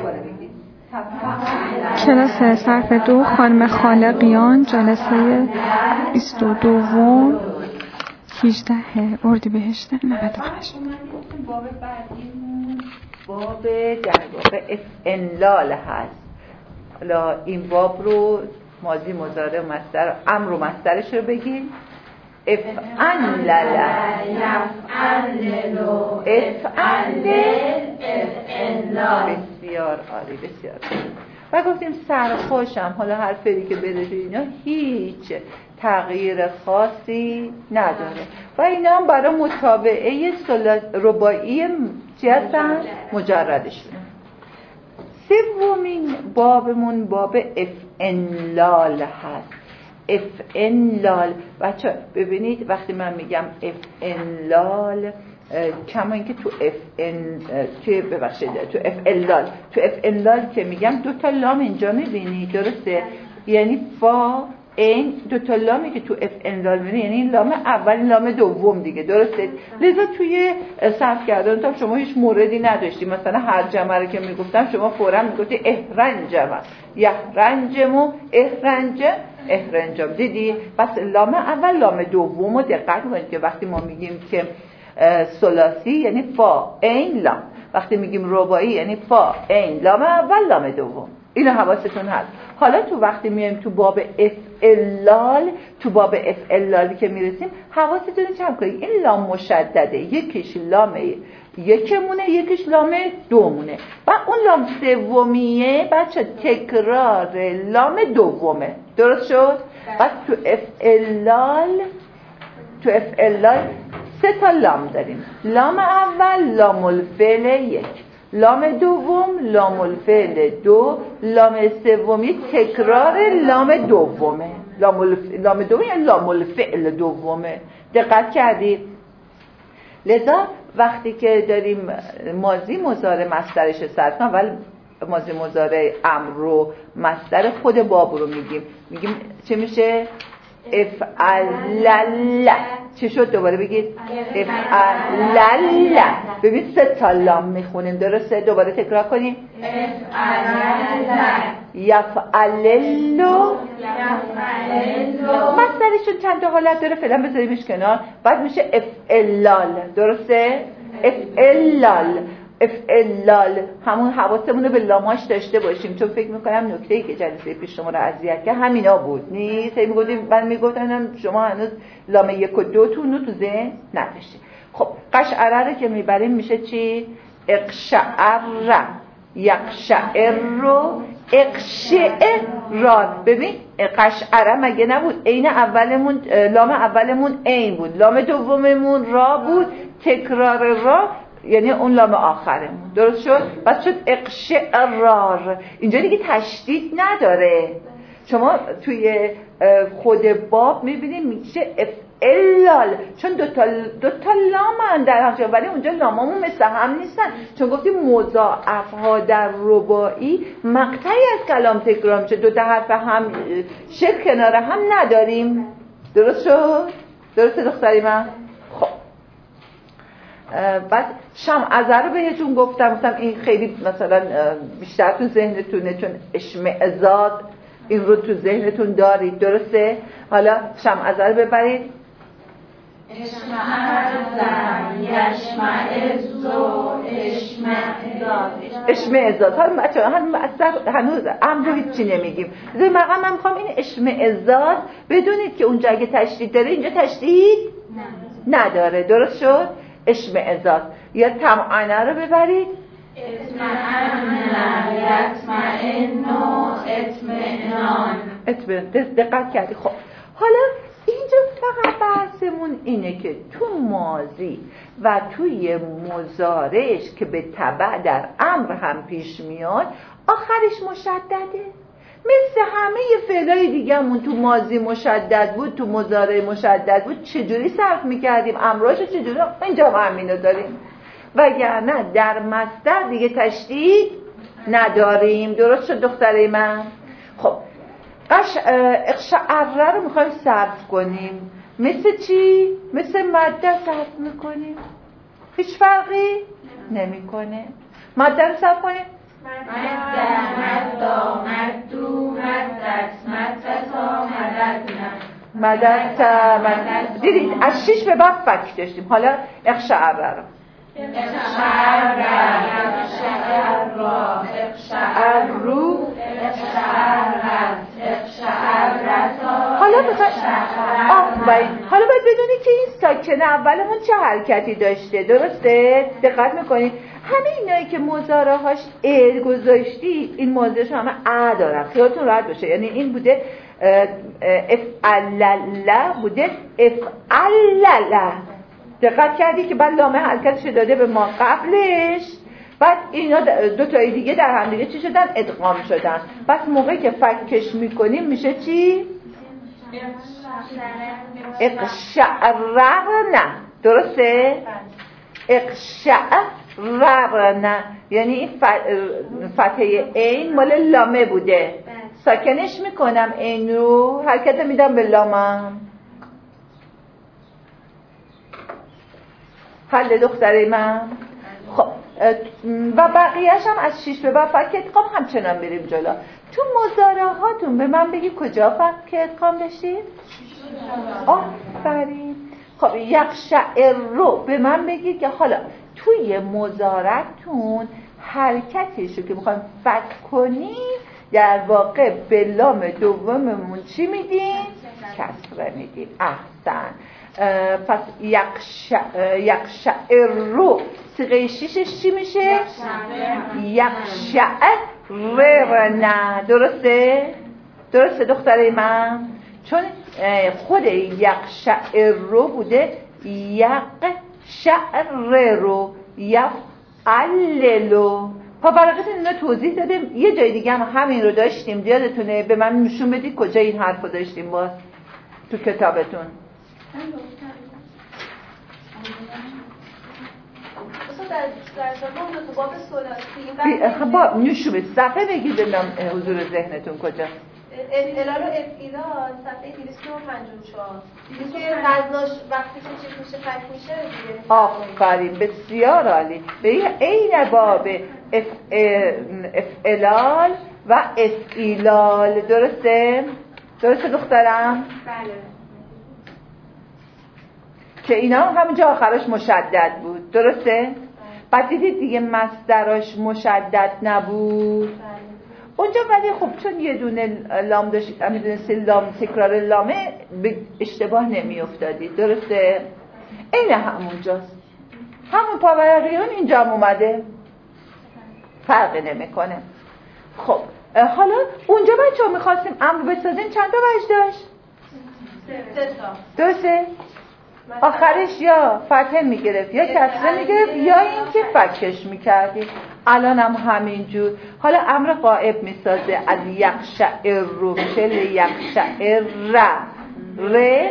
کلاس صرف 2 خانم خالقیان، جلسه 22 18 اردیبهشت 98. باب بعدیمون باب در واقع افعلال هست. حالا این باب رو ماضی مضارع مصدر امر و مصدرش رو بگیم. افعلل بسیار عالی، بسیار عالی. و گفتیم سرخوشم. حالا هر فعلی که بره تو اینا هیچ تغییر خاصی نداره و اینا هم برای متابعه رباعی چی هستن؟ مجردشون. سومین بابمون باب افعلال هست. افعلال بچه ببینید وقتی من میگم افعلال کما اینکه تو تو افعلال که میگم 2 لام اینجا میبینید، درسته؟ یعنی فا این 2 لامی که تو افعلال میبینید یعنی لام اول لام دوم دیگه، درسته؟ لذا توی صرف کردن تا شما هیچ موردی نداشتی. مثلا هر جمع رو که میگفتم شما فورا میگفتی اهرنجم، یهرنجم، اهرنجم، دیدی؟ پس لام اول لام دوم رو دقت کنید که وقتی ما میگیم که ثلاثی یعنی فا این لام، وقتی میگیم رباعی یعنی فا این لام اول لام دوم. اینو حواستون هست. حالا تو وقتی میایم تو باب افعلال که میرسیم حواستون جمع کنید این لام مشدده، یکیش لام یکمونه یکیش لام دومونه و اون لام سومیه بچه تکرار لام دومه، درست شد؟ پس تو افعلال 3 لام داریم. لام اول لام الفعل 1، لام دوم لام الفعل 2، لام سومی تکرار لام دومه. لام دوم یعنی لام الفعل دومه. دقت کردید؟ لذا وقتی که داریم ماضی مضارع مصدرش صرف، اول ماضی مضارع امر رو مصدر خود باب رو میگیم چه میشه؟ افعلل. چه شد؟ دوباره بگید افعلل. ببین 3 لام میخونیم، درسته؟ دوباره تکرار کنیم. افعلل یفعلل. مصدرشون چند تا حالت داره، فعلا بذاریمش کنار. بعد میشه افعلال، درسته؟ افعلال همون حواسمون رو به لاماش داشته باشیم، چون فکر میکنم نکته‌ای که جلسه پیش شما رو اذیت کرد همینا بود. نیست من میگفتم شما هنوز لام 1 و 2 تو ذهن نداشتید. خب قشعره رو که میبریم میشه چی؟ اقشعر، یقشعر، اقشعرار. ببین قشعره مگه نبود؟ عین اولمون لام اولمون عین بود، لام دوممون را بود، تکرار را یعنی اون لام آخرمون، درست شد؟ بس شد اقشعرار. اینجا دیگه تشدید نداره. شما توی خود باب میبینید میشه افعلال، چون 2 لامن در همچه، ولی اونجا لامامون مثل هم نیستن، چون گفتیم مضاعفها در رباعی مقطعی از کلام تکرار میشه، 2 حرف هم شکل کنار هم نداریم، درست شد؟ درسته دختری من؟ خب بعد شمعذر رو بهتون گفتم این خیلی مثلا بیشتر تو ذهنتونه، چون اشمئزاد این رو تو ذهنتون دارید، درسته؟ حالا شمعذر ببرید. اشمئزاد. حالا بچه هنوز امر رو هیچی نمیگیم. مقام من میخوام این اشمئزاد بدونید که اونجا اگه تشدید داره اینجا تشدید نداره، درست شد؟ اشمئزاد. یا طمأنه رو ببرید. اطمئنان. دقت کردی؟ خب حالا اینجا فقط بحثمون اینه که تو ماضی و توی مضارعش که به تبع در امر هم پیش میاد آخرش مشدده. مثل همه فعلای دیگه‌مون تو ماضی مشدد بود، تو مضارع مشدد بود. چجوری صرف میکردیم؟ امراشو چجوری؟ اینجا هم همینو داریم. وگرنه در مصدر دیگه تشدید نداریم. درست شد دختره من؟ خب اقشعره رو میخوایم صرف کنیم. مثل چی؟ مثل ماده صرف میکنیم. هیچ فرقی نمیکنه. ماده رو صرف کنیم. مددت دیدید از 6 به بعد فک داشتیم. حالا اقشعر رو حالا باید بدونی که این ساکن اولمون چه حرکتی داشته. درسته؟ دقت میکنید همه اینایی که مضارع هاش ال گذاشتی این ماضیش همه ا دارن. خیالتون راحت باشه. یعنی این بوده افعلل بوده افعلل. دقت کردی که بعد لامه حرکتش داده به ما قبلش، بعد اینا دو تای دیگه در هم دیگه چی شدن؟ ادغام شدن. پس موقعی که فکش میکنیم میشه چی؟ اقشعررن. درسته؟ اقشعررن یعنی این فتحه عین مال لامه بوده. ساکنش میکنم این رو، حرکت میدم به لامم. حل دختره من. خب و بقیهش هم از 6 به بعد فک ادغام همچنان بریم جلو. تو مضارع هاتون به من بگی کجا فک ادغام داشتید؟ آفرین. خب یقشعر رو به من بگید که حالا توی مضارعتون حرکتیشو که میخوایم فک کنیم در واقع به لام دوممون چی میدیم؟ کسره میدیم. احسن. پس یقشعر رو صیغه 6ش چی میشه؟ یقشعررن. درسته؟ درسته دختره من؟ چون خود یقشعر رو بوده یقشعر رو یفعللو. پا برقیتون اینا توضیح دادیم. یه جای دیگه هم همین رو داشتیم. یادتونه؟ به من نشون بدید کجا این حرف رو داشتیم باز تو کتابتون. با نشون بدید. صفحه بگید ببینم حضور ذهنتون کجاست. افعلال و افعیلال صفحه 254 دیگه که غذاش وقتی که چیز میشه فک میشه دیگه. آفرین بسیار عالی. به این باب افعلال و افعیلال. درسته؟ درسته دخترم؟ بله. که اینا همینجا آخرش مشدد بود. درسته؟ بعد دیدید دیگه مصدرش مشدد نبود. اونجا ولی خب چون یه دونه لام داشت، میدونستی لام تکرار لامه به اشتباه نمی افتادید. درسته؟ این همونجاست. همون پاورقیون اینجا هم اومده، فرقی نمیکنه. خب حالا اونجا بچه ها میخواستیم امر بسازیم چند تا وجه داشت؟ 3 تا. درسته؟ آخرش یا فتحه میگرفت یا کسره میگرفت یا اینکه فکش میکردی. الان هم همینجور. حالا امر غائب میسازه. از یقشعر رو میشه لیقشعر ر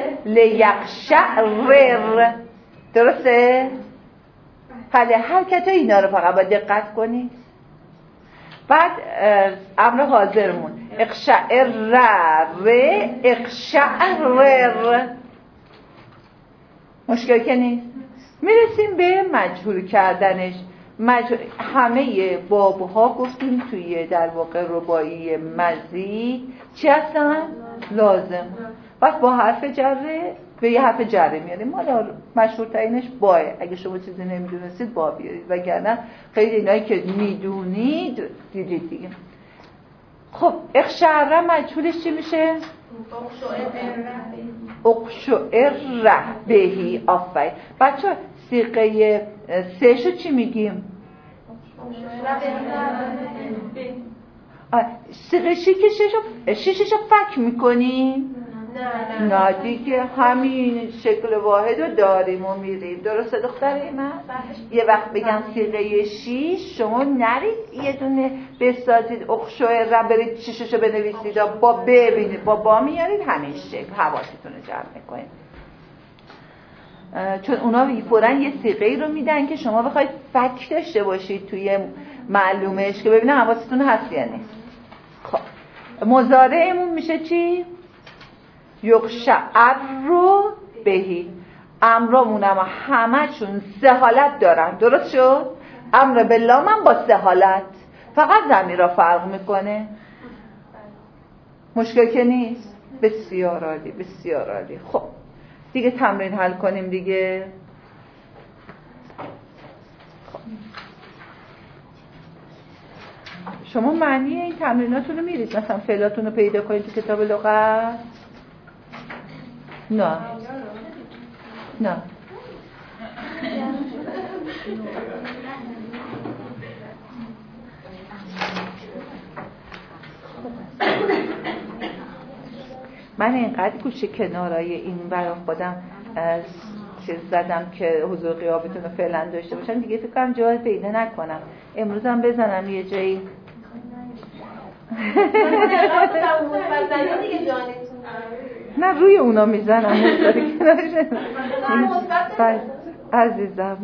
لیقشعر. درسته؟ حالا حرکت اینا رو فقط باید دقت کنید. بعد امر حاضرمون اقشعر ر اقشعر. مشکل که نیست. میرسیم به مجهول کردنش. همه بابها گفتیم توی در واقع رباعی مزید چی هستن؟ لازم. بس با حرف جره به یه حرف جره میاریم. حالا مشهورترینش باه. اگه شما چیزی نمیدونستید با بیارید، وگرنه خیلی اینایی که میدونید دیدید دیگه. خب اقشعر مجهولش چی میشه؟ اقشعر بهی. آفرین. بچه صیغه سه شو چی میگیم؟ صیغه ششو فک میکنیم؟ نه دیگه همین شکل واحد رو داریم و میریم. درسته دختره من؟ یه وقت بگم صیغه 6 شما نرید یه دونه بسازید اقشعر برید شششو بنویسید با ببینید با میارید همین شکل حواستون رو جمع میکنید. چون اونا فوراً یه صیغه‌ای رو میدن که شما بخواید فک داشته باشید توی معلومش که ببینه حواستون هست یا نیست. خب مضارعمون میشه چی؟ یقشعر رو بهی. امرامون هم همه چون سه حالت دارن. درست شد؟ امر بالله من با سه حالت، فقط ضمیر را فرق میکنه. مشکل که نیست. بسیار عالی، بسیار عالی. خب دیگه تمرین حل کنیم دیگه. خب. شما معنی این تمریناتون رو میرید مثلا فعلاتون رو پیدا کنید تو کتاب لغت؟ نه نه من اینقدر گوشه کنارای این برای خودم چیز زدم که حضور غیابتون رو فعلا داشته باشم، دیگه فکر کنم جای پیدا نکنم. امروز هم بزنم یه جایی نه روی اونا میزنم مستقیم کنارشون. عزیزم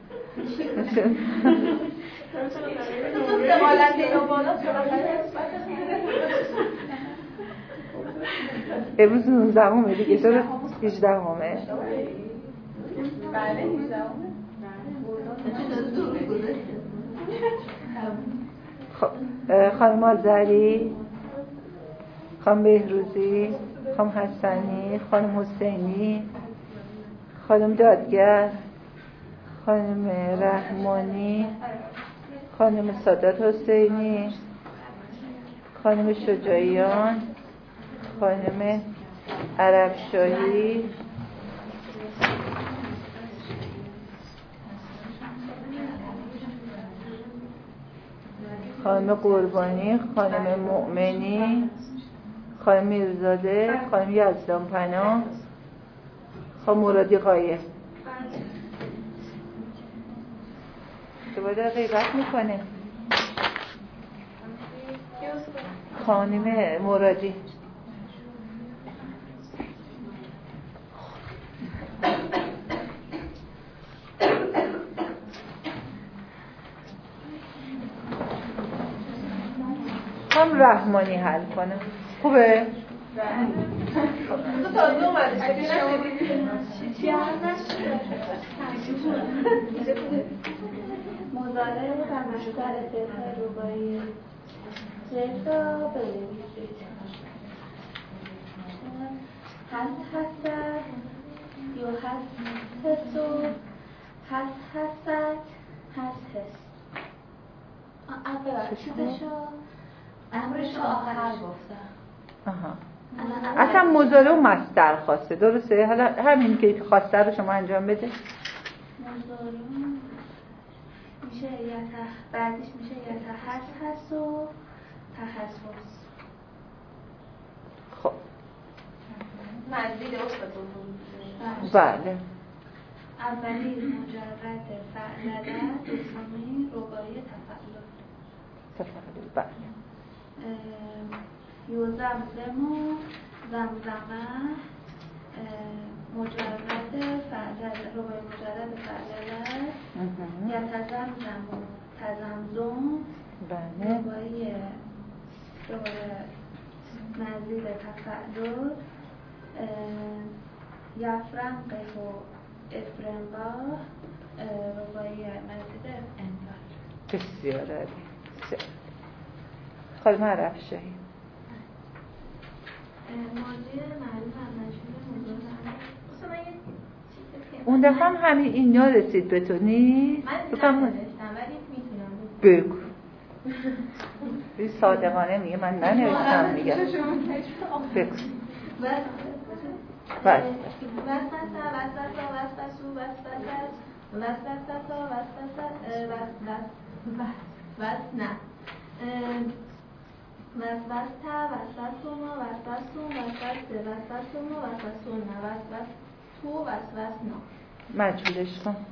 امروز 19 دیگه درست 18 بله 18 خب خانم آذری، خانم بهروزی، خانم حسنی، خانم حسینی، خانم دادگر، خانم رحمانی، خانم سادات حسینی، خانم شجاعیان، خانم عربشاهی، خانم قربانی، خانم مؤمنی، خانم میرزاده، خانم یزدان پناه، خانم مرادی قایه. دوباره غیبت میکنه خانم مرادی. خانم رحمانی حل کنه. خوبه؟ تو تا دو مزاره رو در مشکل فعل رباعی رضا بنویسید. هست یا هستو، هست اول چیزشو امرشو آخرش گفتم. اصلا مزاره و مصدر خواسته، درسته؟ حالا همین که خواسته رو شما انجام بده. مزاره میشه بعدش میشه هست و تخصص. خب مزید افتادون. بله. اولی مجرد فعلده، دومی رباعی تفعلل. بله. یوزمزم و زمزمه مجرد فعلده، رباعی مجرد فعلده. یتزمزم و تزمزم بله. رباعی مزید تفعلل. یفرنقه و افرنقا رباعی مزید افرنقا. بسیار عالی. خانم عربشاهی. ماضی معلوم از مجهول مضارع. اصلا من یه چیزی اون دفعه هم همین اینا رسید به تو نیست؟ من ننوشتم ولی میتونم بگو. این صادقانه میگه من ننوشتم میگه. بگو. بس. مجبورش کن.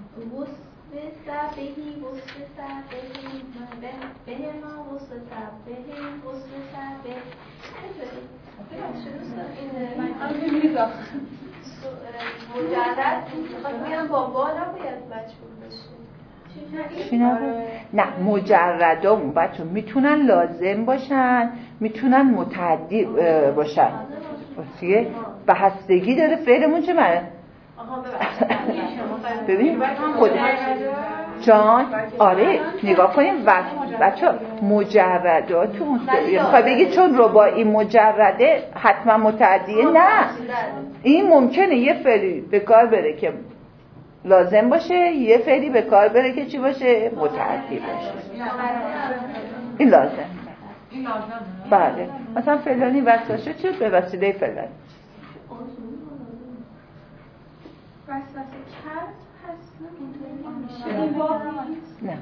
مجرد میگم با با نباید مجبور بشه. چی نبود؟ نه مجردم بچه میتونن لازم باشن، میتونن متعدی باشن. واسه بستگی داره فعلمون چه معنی؟ ببین خود جان آره نگاه کنیم بچه مجردات میخوای بگی چون رباعی مجرده حتما متعدیه؟ نه، این ممکنه یه فعلی به کار بره که لازم باشه، یه فعلی به کار بره که چی باشه؟ متعدی باشه. این لازم. بله، مثلا فلانی وسوسه شد به وسیله فلانی. وسوسه کرد هست نه.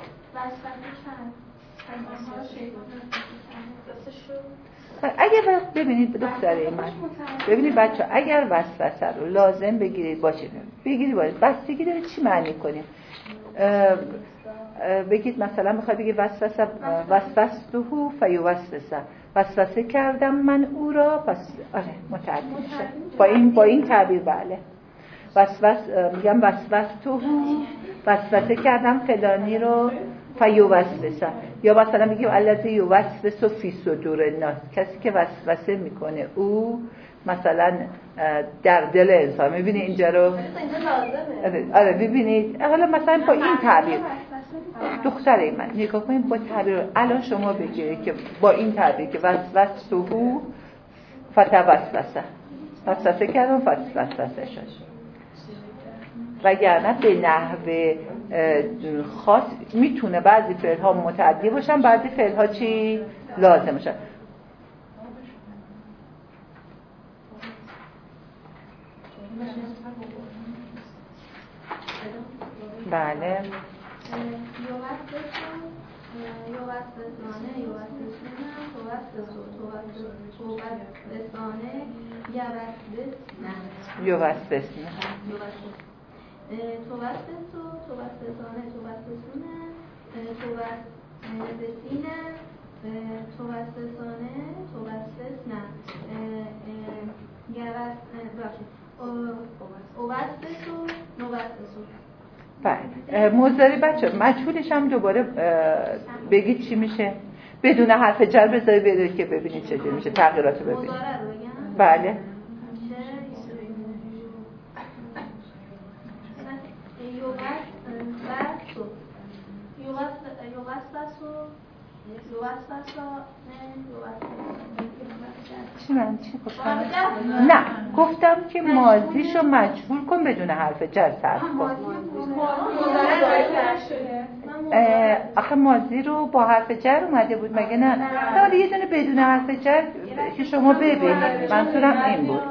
اگر ببینید دختره من، ببینید بچه اگر وسوسه رو لازم بگیرید باشه، بگیرید بستگی داره چی معنی کنیم. بگید مثلا میخوای بگید وسوسته فیوسوسه، وسوسه کردم من او را، پس آره متعدی میشه با این تعبیر. بله، میگم وسوسه کردم فلانی رو فیوسوسه، یا مثلا میگیم الذی یوسوس فی صدور الناس، کسی که وسوسه میکنه او مثلا در دل انسان. میبینی اینجا رو؟ آره ببینید حالا مثلا با این تعبیر دختره من نگاه کنید، با تعبیر الان شما بگیرید که با این تعبیر که وسوسه فتوسوسه، وسوسه کردم وسوسه شد، وگرنه به نحو خاص میتونه بعضی فعل‌ها متعدی باشن، بعضی فعل‌ها چی لازم باشن. بله، بله. مضارع بچه مجهولش هم دوباره بگید چی میشه؟ بدون حرف جر بذاری بده که ببینید چجوری میشه، تغییراتو ببینید. بله، چی گفتم؟ نه، گفتم که ماضیشو مجهول کن بدون حرف جر صرف کن. آخه ماضی رو با حرف جر اومده بود مگه نه؟ نه یه دونه بدون حرف جر که شما ببینید، منظورم این بود.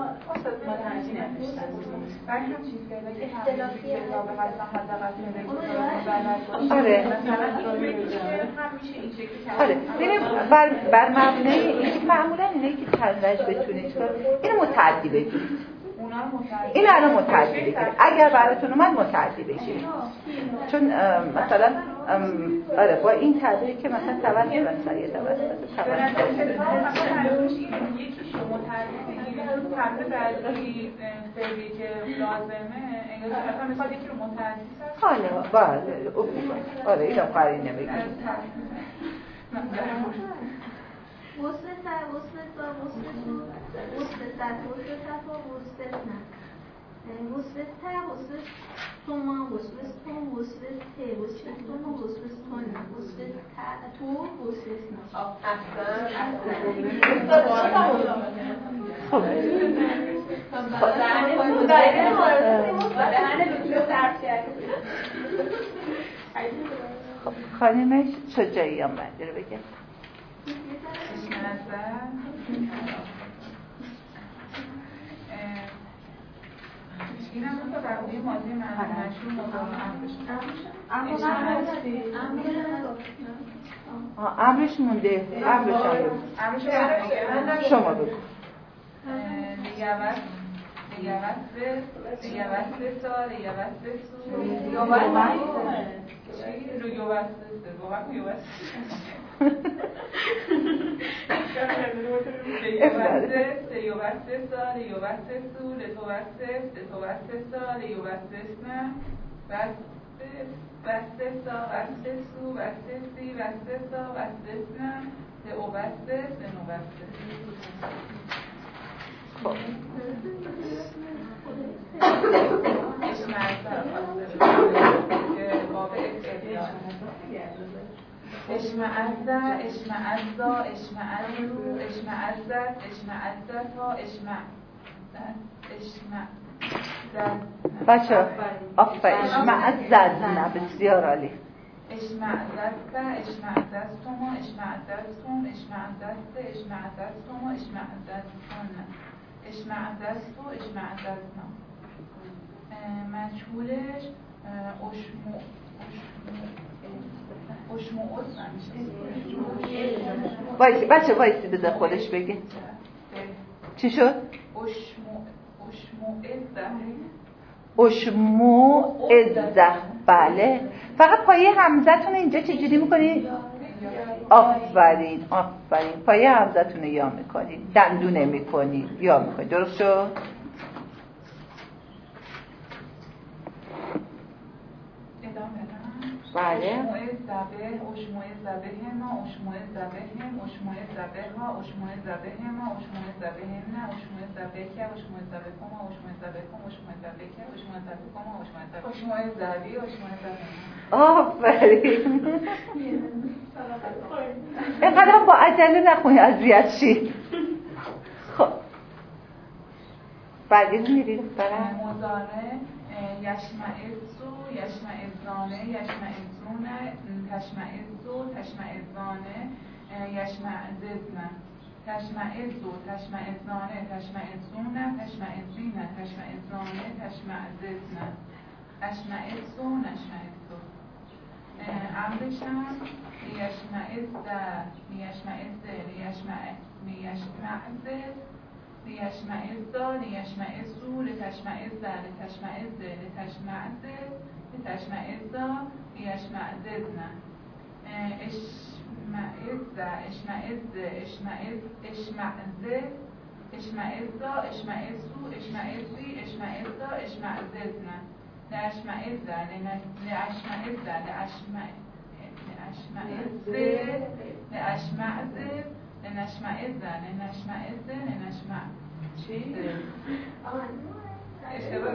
آره ببین بر مبنای اینکه معمولا اینه که تنوج بتونید اینو متعدی بگیرید، این الان متعدی بگیرید اگر براتون اومد متعدی بگیرید، چون مثلا آره با این تعبیری که مثلا توسط یکیشو متعدی بگیرید، تعبیر بعدی فعلی که لازمه انگار مثلا میخواد یکی رو متعدی کنه. بله آره اینو قرینه بگیرید. خانمش شجاعی هم بنده رو بگم. این هم تو بقیه ماضی مشهور امرش مونده. شما بگو. اشمعز اشمعزا اشمعزو اشمعزت اشمعزتا بچه اشمعززنا بسیار عالی اشمعززت اشمعززتما اشمعززتم اشمعززت اشمعززتما اشمعززتن اشمعززتو اشمعززنا مجهولش اشمعز وایسی بچه وایسی بذار خودش بگه چی شد؟ اشمعزه بله فقط پایه همزتون اینجا چجوری میکنید؟ آفرین آفرین پایه همزتون رو یا میکنید دندونه میکنید یا میکنید درست شد؟ بله آفرین اینقدر با عجله نخونی اذیت شید خب بعدی میرید برم مضارع یشمعزو یشمعزانه یشمعزونه تشمعزو تشمعزانه یشمعززنه تشمعزو تشمعزانه تشمعزونه تشمعزینه تشمعزانه تشمعززنه اشمعزو نشمعزو امرشم لیشمعزه لیشمعزه لیشمعزه لیشمعزا لیشمعزو لتشمعزه لتشمعزه لتشمعزه لتشمعزا لیشمعززنه اشمعزه اشمعزه اشمعزه اشمعزا اشمعزو اشمعزی اشمعزا اشمعززنه لاشمعزه لاشمعزه لاشمعزه لاشمعزه لنشمعزه لنشمعزه لنشمع چی؟ اشتباه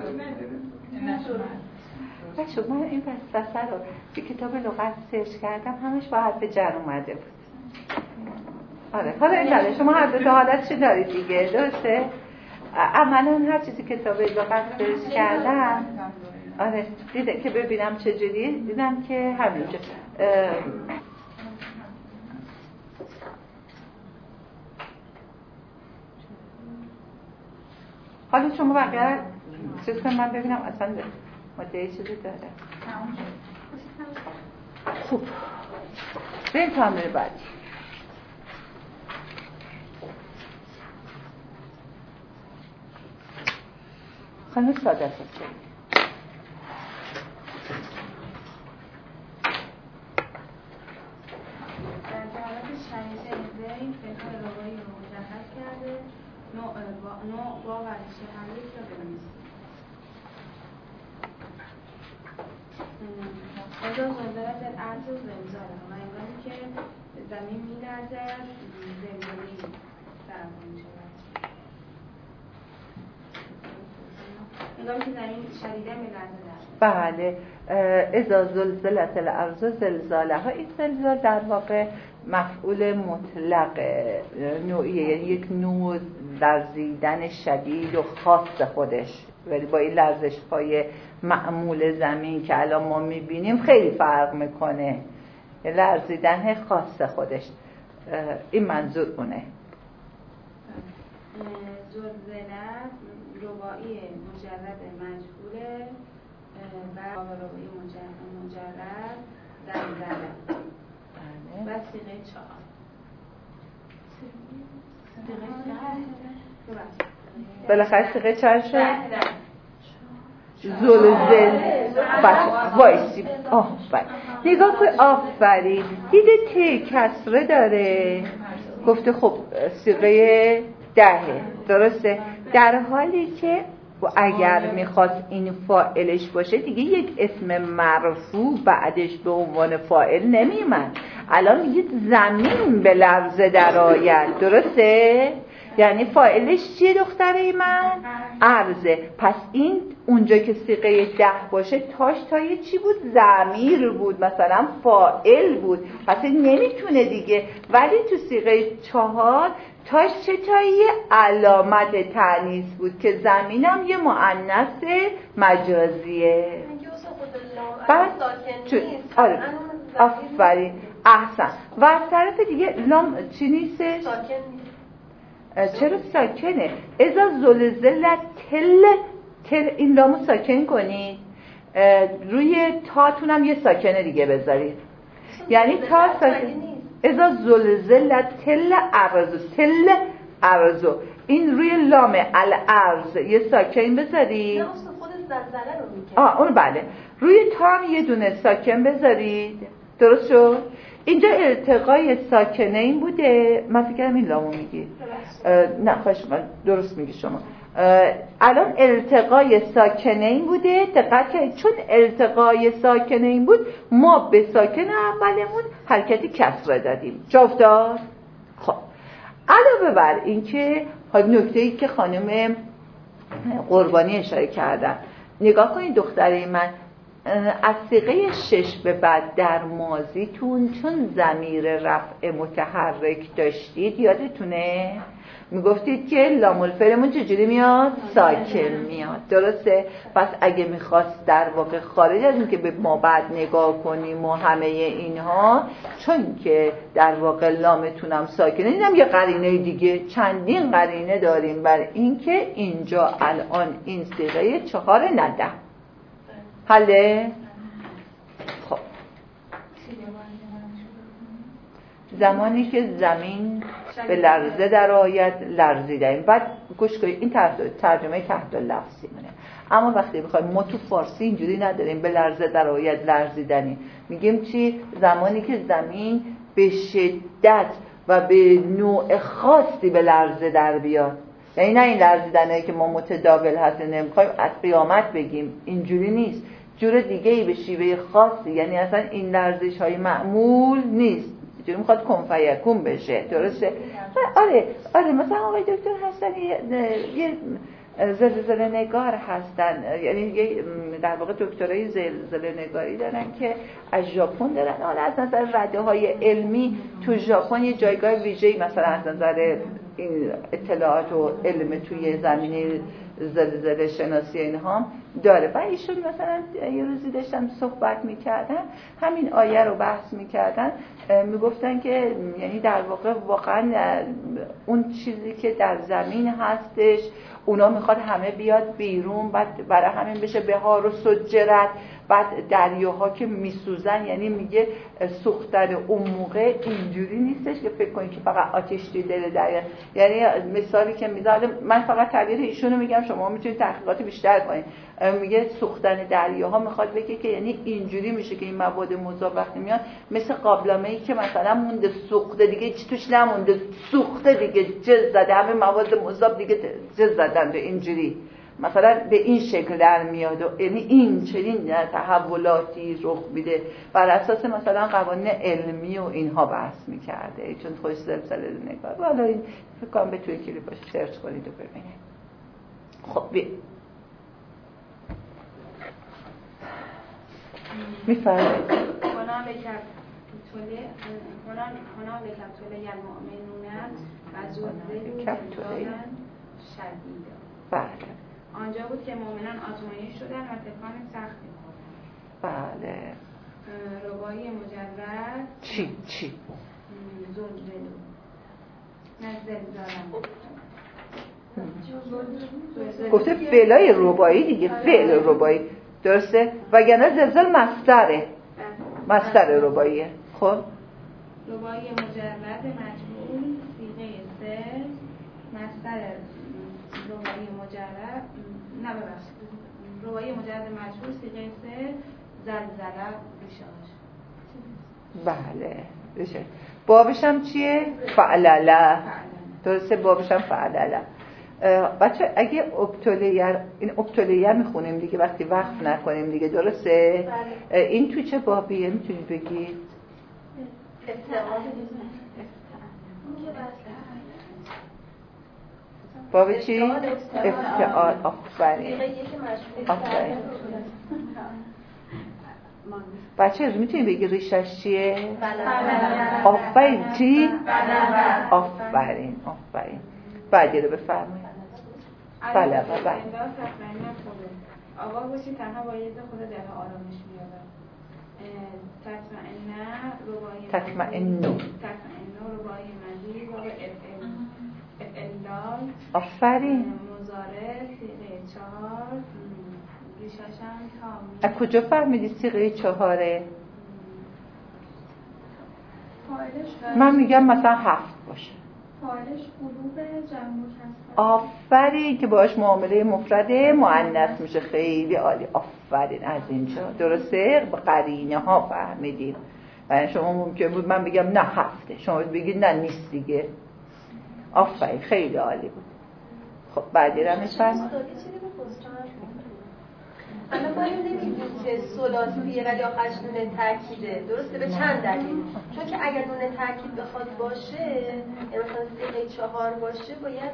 بچه من این وسوسه رو به کتاب لغت سرچ کردم همش با حرف جر اومده بود آره حالا این شما هر دو حالتش دارید دیگه درسته؟ عملا هر چیزی کتاب لغت سرچ کردم آره دیده که ببینم چجوری دیدم که همینجا حالا شما بقیه چیز کنم من ببینم اصلا ماده چیزی داره خوب بریم تمرین بعدی خانم ساده است زید فعل رباعی رو مجهز کرده نوع با ورزش حمله رو بنویسید. اذا زلزلت الارض زلزالها و هنگامی که زمین می‌لرزد زلزله‌ای برپا می‌شود. هنگامی که زمین شدیداً می‌لرزد. بله اذا زلزلت الارض زلزالها این زلزال در واقع مفعول مطلق نوعیه یعنی یک نوع لرزیدن شدید و خاص خودش ولی با این لرزش های معمول زمین که الان ما میبینیم خیلی فرق میکنه لرزیدن خاص خودش این منظور اونه زلزله رباعی مجرد مجهوله و رباعی مجرد زلزله و سیغه 4 بالاخره سیغه 4 شد زلزل وایسی نگاه کن آفرین دیده ته کسره داره گفته خب سیغه 10 درسته در حالی که اگر میخواست این فاعلش باشه دیگه یک اسم مرفوع بعدش به عنوان فاعل نمیمد الان میگید زمین به لرزه در آید درسته؟ یعنی فاعلش چیه دختره من؟ عرضه پس این اونجا که صیغه 10 باشه تاش تای چی بود؟ ضمیر بود، مثلا فاعل بود، پس این نمیتونه دیگه. ولی تو صیغه 4 تاش چه تایی؟ علامت تانیث بود که زمینم یه مؤنث مجازیه. بعد آره آفرین احسن. و از طرف دیگه لام چی نیسته؟ چرا ساکنه؟ اذا زلزلت تل این لامو ساکن کنید، روی تاتون هم یه ساکنه دیگه بذارید، یعنی تا ساکن. اذا زلزلت تل ارزو این روی لام الارض یه ساکن بذارید. اون بله، روی تا هم یه دونه ساکن بذارید. درست شد؟ اینجا ارتقای ساکنه این بوده. من فکر کنم این لامو میگی. نه خواهش من درست میگی شما. الان ارتقای ساکنه این بوده. دقت کنید چون ارتقای ساکنه این بود ما به ساکن اولمون حرکتی کسره دادیم. جا افتاد؟ خب علاوه بر این که نکته‌ای که خانم قربانی اشاره کردن، نگاه کنید دختره من، از صیغه 6 به بعد در ماضیتون چون ضمیر رفع متحرک داشتید یادتونه؟ میگفتید که لام الفعلمون چجوری میاد؟ ساکن میاد. درسته؟ پس اگه میخواست در واقع خارج از این که به ما بعد نگاه کنیم و همه اینها، چون که در واقع لامتونم ساکنه، اینم یه قرینه دیگه، چندین قرینه داریم بر این که اینجا الان این صیغه 4 نده. حله؟ خب زمانی که زمین به لرزه در آید لرزیدن. بعد گوش کنید این ترجمه تحت لفظی منه، اما وقتی بخوایم ما تو فارسی اینجوری نداریم به لرزه در آید لرزیدنی، میگیم چی؟ زمانی که زمین به شدت و به نوع خاصی به لرزه در بیاد. یعنی نه این لرزیدنه که ما متداول هست نمیخوایم از قیامت بگیم، اینجوری نیست، جور دیگه ای به شیوه خاصی، یعنی اصلا این لرزش های معمول نیست، اینجوری میخواد کن فیکون بشه. درسته؟ آره مثلا آقای دکتر هستن یه زلزله نگار هستن، یعنی در واقع دکترای زلزله نگاری دارن که از ژاپن دارن. حالا از نظر رده های علمی تو ژاپن یه جایگاه ویژه‌ای مثلا از نظر این اطلاعات و علم توی زمینه زلزله شناسی اینها داره. و ایشون مثلا یه روزی داشتم صحبت میکردن، همین آیه رو بحث میکردن، میگفتن که یعنی در واقع واقعا اون چیزی که در زمین هستش اونا میخواد همه بیاد بیرون، بعد برای همین بشه بهار و سجرت، بعد دریاها که میسوزن، یعنی میگه سوختن اون موقع اینجوری نیستش که فکر کنید که فقط آتش دیده دریا. یعنی مثالی که میزنم من فقط تعبیر ایشونو میگم، شما میتونید تحقیقات بیشتر کنید. میگه سوختن دریاها میخواد بگه که یعنی اینجوری میشه که این مواد مذاب وقتی میاد مثل قابلمه‌ای که مثلا مونده سوخته دیگه چی توش نمونده، سوخته دیگه، جز زده، همه مواد مذاب دیگه جز زدن، به اینجوری مثلا به این شکل در میاد. و یعنی این چنین تحولاتی رخ میده بر اساس مثلا قوانین علمی و اینها بحث میکرده، چون خودش زلزله نگار. حالا این فکر کنم بتونید کلیپاش سرچ کنید و ببینید. خب میفرمایید هنالك ابتلي المؤمنون و زلزلوا زلزالا شدیدا. بله. آنجا بود که مؤمنان آزمایش شدن و تکان سختی خوردن. بله. ربایی مجرد چی؟ زلزلو نه زلزالا. گفته فعلای ربایی دیگه، فعل ربایی درسته؟ وگرنه زلزال مصدر رباییه. خب ربایی مجرد مجموع صیغه 3 مصدر ربایی مجرد ربایی مجرد مجموع صیغه 3 زلزله ریشه‌اش. بله ریشه. بابش هم چیه؟ فعلله. درسته، بابش هم فعلله. بچه اگه این ابتلیه میخونیم دیگه وقتی وقف نکنیم دیگه، درسته؟ بله. این تو چه بابیه میتونید بگید؟ باب چی؟ افتعال. آفرین. آفرین. بچه از میتونی بگی ریشش چیه؟ آفرین. چی؟ آفرین. آفرین. بعدی رو بفرمایید. بله. آقا باشی تنها با یه خدا در آرامش میاره. تطمئن ربایی مزید باب افعال. آفرین. مضارع صیغه 4 ریشاشم تا از کجا فهمیدی صیغه 4؟ من میگم مثلا 7 باشه. فاعلش قلوب جمع مکسر. آفرین که باش معامله مفرد مؤنث میشه. خیلی عالی. آفرین. از اینجا درسته با قرینه ها فهمیدیم. و شما ممکن بود من بگم نه 7، شما بگید نه نیست دیگه. آفرین. خیلی عالی بود. خب بعدی رو میفرمایید. الان ما نمی‌دونیم که ثلاثیه ولی آخرش نون تاکیده، درسته؟ به چند دلیل؟ چون که اگر نون تاکید بخواد باشه، یعنی مثلا صیغه 4 باشه، باید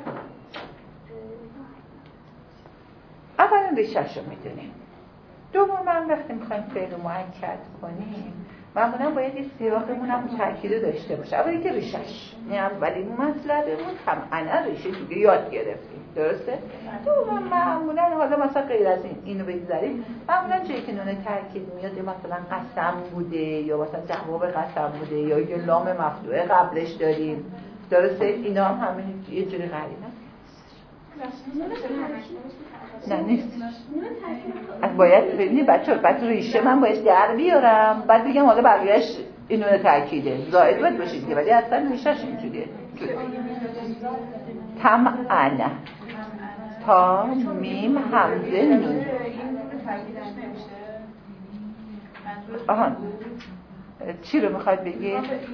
اولا ریشش رو میدونیم. دوما وقتی میخوایم فعل مؤکد کنیم معمولا باید یه سیاقمون هم تاکید داشته باشه. اولی که ریشش، یعنی اولین مطلبمون طبعا ریشه دیگه یاد گرفتیم، درسته؟ دوما معمولا حالا مثلا غیر از اینو بگذاریم، معمولا جایی که نون تاکید میاد مثلا قسم بوده یا مثلا جواب قسم بوده یا یه لام مفتوحه قبلش داریم، درسته؟ اینا هم همین یه جوری قرینه. نه نیست. باید ببینی بچه ریشه من باید در بیارم بعد بگم حالا بقیه‌اش این نون تاکیده زائد باید باشه دیگه، ولی اصلا ریشه‌ش اینجوریه. طمعن تا میم همزه نون. آها چی رو میخواد بگی؟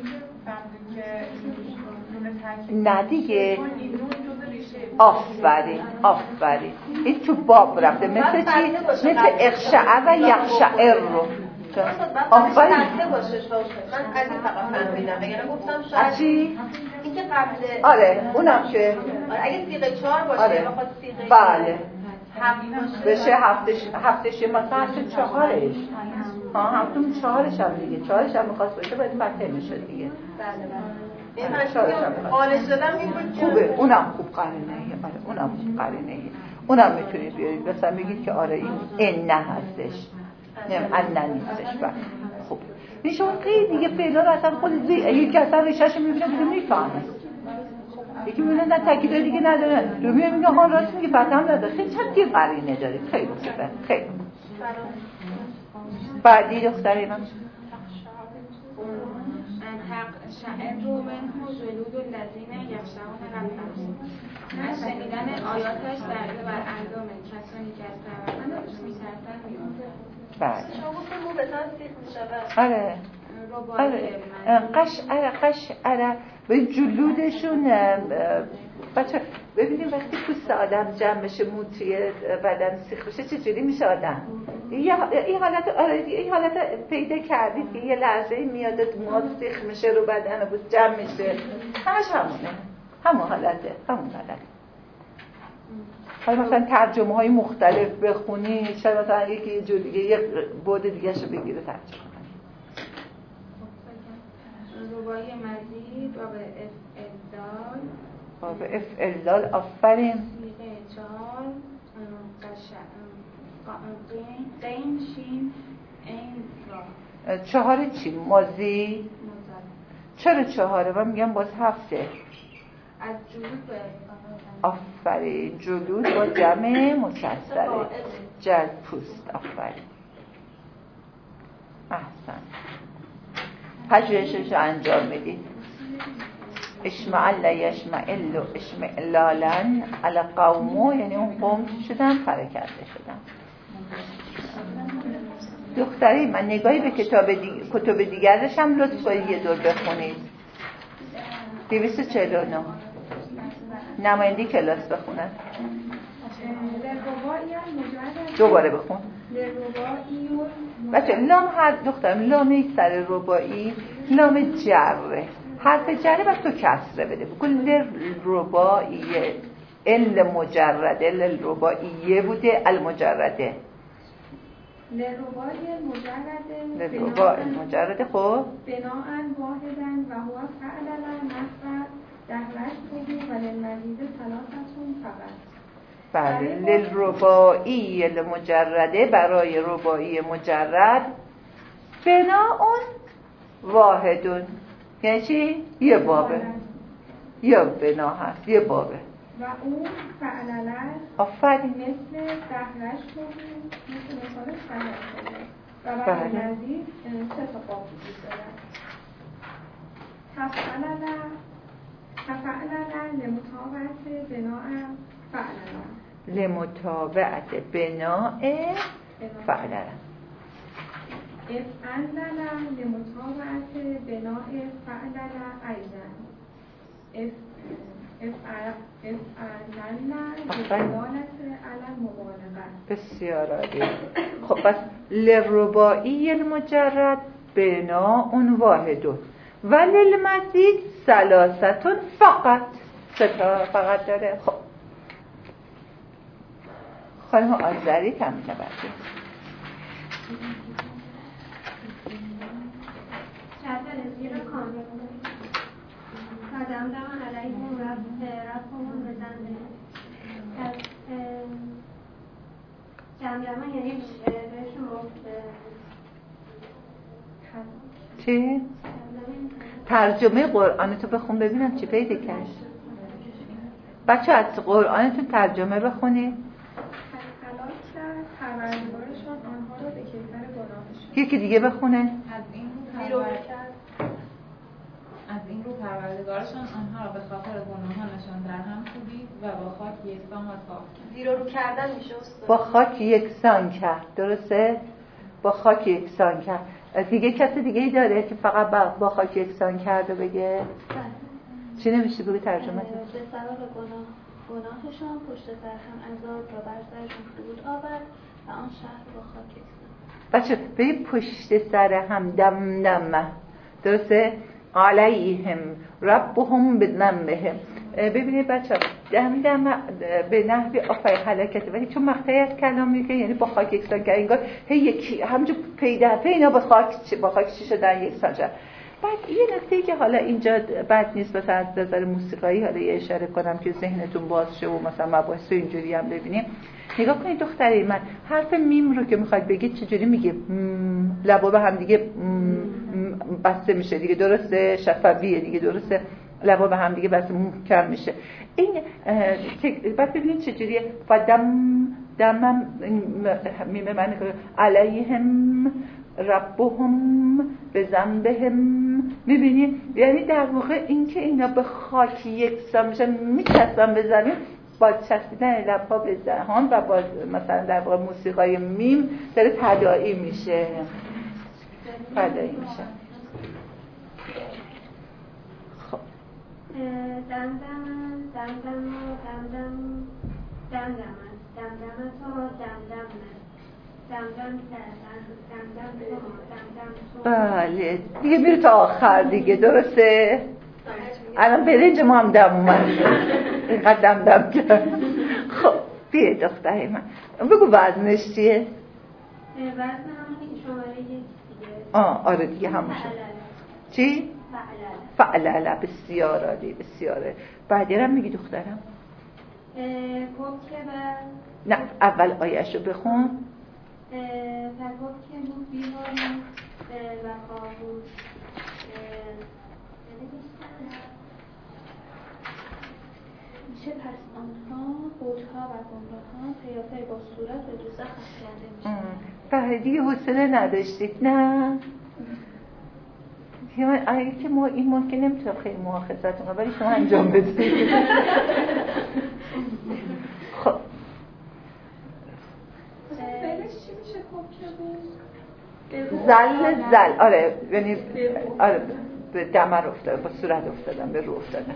نه دیگه. آفرین. این تو باب رفته مثل چی؟ مثل اخشعر و یخشعر رو. آفرین. من از این فقط فهمیدم، بگم گفتم شاید چی؟ این که قبل آره اونم که اگه صیغه 4 باشه بخواد صیغه بله 7 بشه هفتش مثلا 4ش هفتم 4ش هم دیگه 4ش هم می‌خواست باشه باید فتح میشه دیگه. بله من قانع شدم این بود که خوبه. اونم خوب قرینه‌ایه. بله اونم خوب قرینه‌ایه. اونم میتونید بیارید مثلا بگید که آره این نه هستش، نه نیستش. بله خوب. این شما خیلی دیگه فعلا رو اصلا خود یکی اصلا ریشه‌شو می‌بینه دیگه میفهمه. یکی می‌بینه نه تاکید دیگه نداره. تو میگه ها راست میگه فتح هم نداره. خیلی چقدر قرینه داره. خیلی خوبه. خیلی. بعدی دختری من شعر رو منه جلود الذین یخشعون ربهم. نه شنیدن آیاتش ضربه بر اندام کسانی که از پروردگارش می‌ترسند می‌آورد. بله. شما گفتم مو به تصدیق می‌شود. آره. قشعره به جلودشون. بچه ببینیم وقتی پوست آدم جمع بشه مو توی بدن سیخ بشه چجوری میشه آدم؟ این حالت پیدا کردید که یه لحظه میاد موها سیخ میشه رو بدن و پوست جمع میشه. همش همون حالته. حالا مثلا ترجمه های مختلف بخونی شاید مثلا یکی جور دیگه یک بعد دیگه شو بگیره ترجمه کنی. ربایی مزید باب افعال. آفرین. صیغه 4 قین شین این را 4 چی؟ ماضی؟ چرا 4؟ من میگم باز 7. از جلود به آفرین. جلود با جمع مکسره جلد پوست. آفرین. احسن. پژوهشش انجام میدید. اشمعل یشمعل و اشمعلالن علی قومو، یعنی اون قوم شدن فرکنده شدن. دختری من نگاهی به کتاب دیگرش هم لطف کنید یه دور بخونید. 249 نمایندی کلاس بخونن. دوباره بخون بچه. لام هر دخترم لامی سر رباعی لام جره، حرف جره بس تو کسره بده بکن. رباعیه المجرده للرباعیه بوده المجرده للرباع المجرده خب بناء واحدا و هو فعلنا نحو دهرش بودی و للمزید ثلاثتون فقط. بله للرباعی المجرده برای رباعی مجرد بنا اون واحدون یعنی چی؟ یه بابه یا بنا هست یه بابه و اون فعلله آفرین مثل دهرش بودی مثل مثالش دهرش بودی و برای مزید سه تا باب وجود دارد. تفعلله لمطابقت بناء فعلله لمطابقت بناء فعلله افعلله لمطابقت بناء فعلله ایضا افعلله لدلالت علی المبالغه. بسیار عالی. خب پس للرباعی المجرد بناء واحدون و للمزید ثلاثتون فقط سه تا فقط داره. خب خانم آذری تمرین بعدی جدول زیر کامل دمدم علیهم ربهم بزنده دمدمه یعنی بهشون چی؟ ترجمه قرآنتو بخون ببینم چی پیدا کرد. بچه از قرآنتون ترجمه بخونید. پروردگارشان آنها را به کیفر گناهشان. یکی دیگه بخونه. از این رو پروردگارشان آنها را به خاطر گناهانشان در هم کوبید و با خاک یکسان و صاف کرد. زیر و رو کردن میشه استاد. با خاک یکسان کرد. درسته؟ با خاک یکسان کرد. دیگه کسی دیگه ای داره که فقط با خاک یکسان کرده بگه؟ چی نمیشه بگه ترجمه؟ به سبب گناهشان پشت سر هم عذاب را بر سرشون فرود آورد و آن شهر با خاک یکسان. بچه بگید پشت سر هم دمدمه. درسته؟ علیهم ربهم بذنبهم. ببینید بچه دمدم به نحوی آفای حرکته ولی چون مقطعی از کلام میگه یعنی با خاک یکسان کرد انگار هی یکی همونجور اینا با خاک چی شدن یکسان شد. بعد یه نکته‌ای که حالا اینجا بد نیست مثلا از نظر موسیقایی حالا یه اشاره کنم که ذهنتون باز شه و مثلا مباحث اینجوری هم ببینیم. نگاه کنید دختره من حرف میم رو که میخواد بگید چجوری میگه لبا به هم دیگه بسته میشه دیگه درسته شفویه دیگه درسته لبا به هم دیگه بسته محکم میشه این بعد ببینید چجوریه دمم میم من علیهم ربهم به ذنبهم میبینید یعنی در واقع این که اینا به خاک یکسان میشن میچسبن به زمین با چسبیدن لب‌ها به دهان و با مثلا در واقع موسیقای میم داره تداعی میشه خب بله دیگه میره تا آخر دیگه درسته؟ الان برنج ما هم دم اومد اینقدر دم کرد. خب بیه دختره من بگو وزنش چیه؟ وزن همونی که شماره یک دیگه آره دیگه همون شد چی؟ فعلله بسیار عالی بسیاره بعدی هم میگی دخترم؟ نه اول آیه‌شو بخون فکر بود بیماری و خواهود میشه پس آنها بودها و گمراهان قیافه با صورت به دوزخ افکنده میشه. بله دیگه حوصله نداشتید نه؟ اگه که ما این ما که نمیتونم خیلی مؤاخذتون کنم ولی شما انجام بدید. خب فعلش چی میشه زل آره یعنی آره به دمر افتادم با صورت افتادم به رو افتادم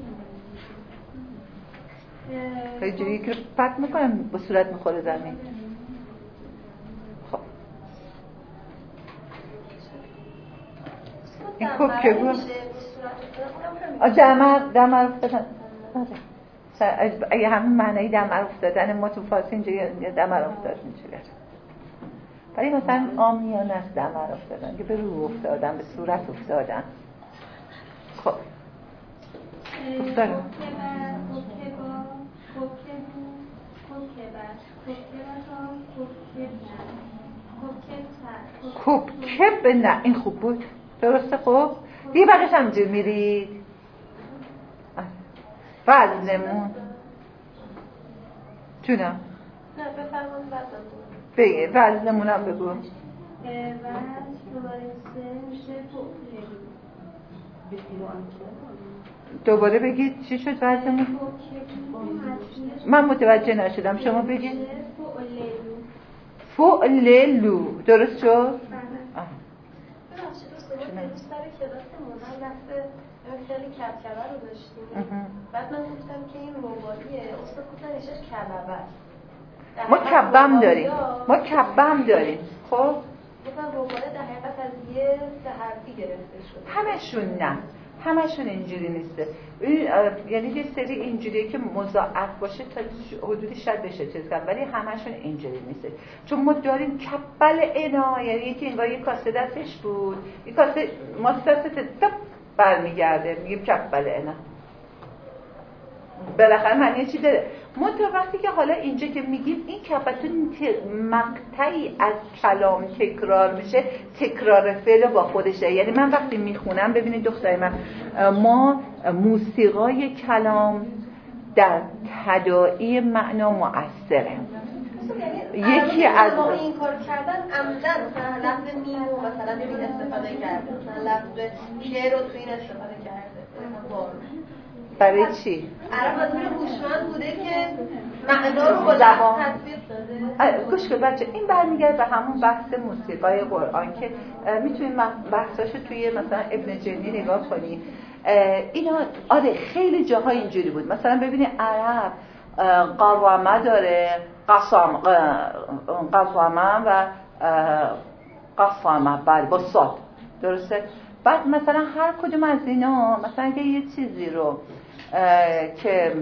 خیلی جوری که پک میکنم با صورت میخوره زمین. خب این خوب که بود دمر افتادم اگه همین معنی دمر افتادن ما تو فارسی اینجا دمر افتاد میشه، ولی مثلا عامیانه است دمر افتادن که به رو افتادن، به صورت افتادن. خب دارم کوبکب نه این خوب بود درسته. خب دیگه بقیش همجور میرید وزنمون جونم نه بفرمون بگه وزنمونم بگو. وزن میشه دوباره بگید چی شد وزنمون؟ من متوجه نشدم، شما بگید. فعللو درست شد؟ دوست سر کلاسمون هم وقت خیلی کبکبه رو داشتیم، بعد من گفتم که این رباعیه، استاد گفتن اشش کببه است. ما کبه هم داریم خب گفتم رباعیه در حقیقت از یه سه حرفی گرفته شده. همشون اینجوری نیسته، یعنی یه سری اینجوریه که مضاعف باشه تا حدودی شاید بشه چیز کنم، ولی همشون اینجوری نیسته. چون ما داریم کبل انا، یعنی یکی انگار یه کاسه دستش بود، یه کاسه ماست دستت تپ برمیگرده، میگیم کبل انا. بالاخره معنی چی داره؟ منتها وقتی که حالا اینجا که میگیم این کبتون مقطعی از کلام تکرار میشه، تکرار فعل با خودشه. یعنی من وقتی میخونم، ببینید دختر من، ما موسیقای کلام در تداعی معنا مؤثره. یکی از این کار کردن عمدن مثلا لفظ میمو مثلا تو این استفاده کرده، مثلا لفظ شعر رو تو این استفاده کرده. برای چی؟ عرب از روی هوشمند بوده که معنا رو با زبان تطبیق داده. گوش کن بچه، این برمیگرده به همون بحث موسیقای قرآن که میتونیم بحثاشو توی مثلا ابن جنی نگاه کنی. اینا آره خیلی جاها اینجوری بود. مثلا ببینید عرب قوامه داره، قوامه و قصامه، بله با صاد، درسته؟ بعد مثلا هر کدوم از اینا مثلا اگه یه چیزی رو که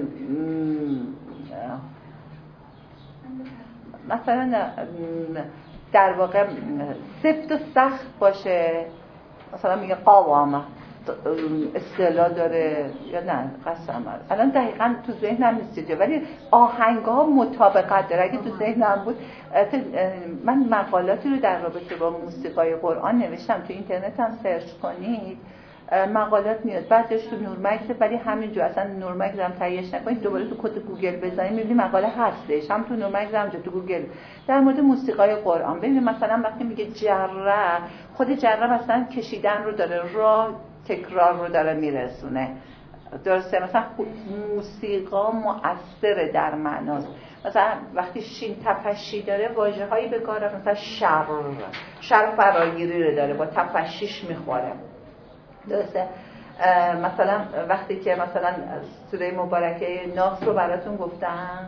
مثلا در واقع سفت و سخت باشه، مثلا میگه قوامه اصطلاح داره یا نه قسم، الان دقیقا تو ذهنم نیست، ولی آهنگ‌ها مطابقت داره. اگه تو ذهنم بود، من مقالاتی رو در رابطه با موسیقای قرآن نوشتم، تو اینترنت هم سرچ کنید مقالات میاد، بعضیش تو نورمکس، ولی همینجور اصلا نورمکس هم تهیهش نکنید، دوباره تو کد گوگل بزنید میبینید مقاله هستش، هم تو نورمکس هم تو گوگل، در مورد موسیقای قرآن. ببینید مثلا وقتی میگه جره، خود جره مثلا کشیدن رو داره، را تکرار رو داره میرسونه، درسته؟ مثلا موسیقا مؤثره در معناست. مثلا وقتی شین تفشی داره واژه هایی به کار، مثلا شر فراگیری رو داره، با تفشیش میخوره، درسته؟ مثلا وقتی که مثلا سوره مبارکه ناس رو براتون گفتم،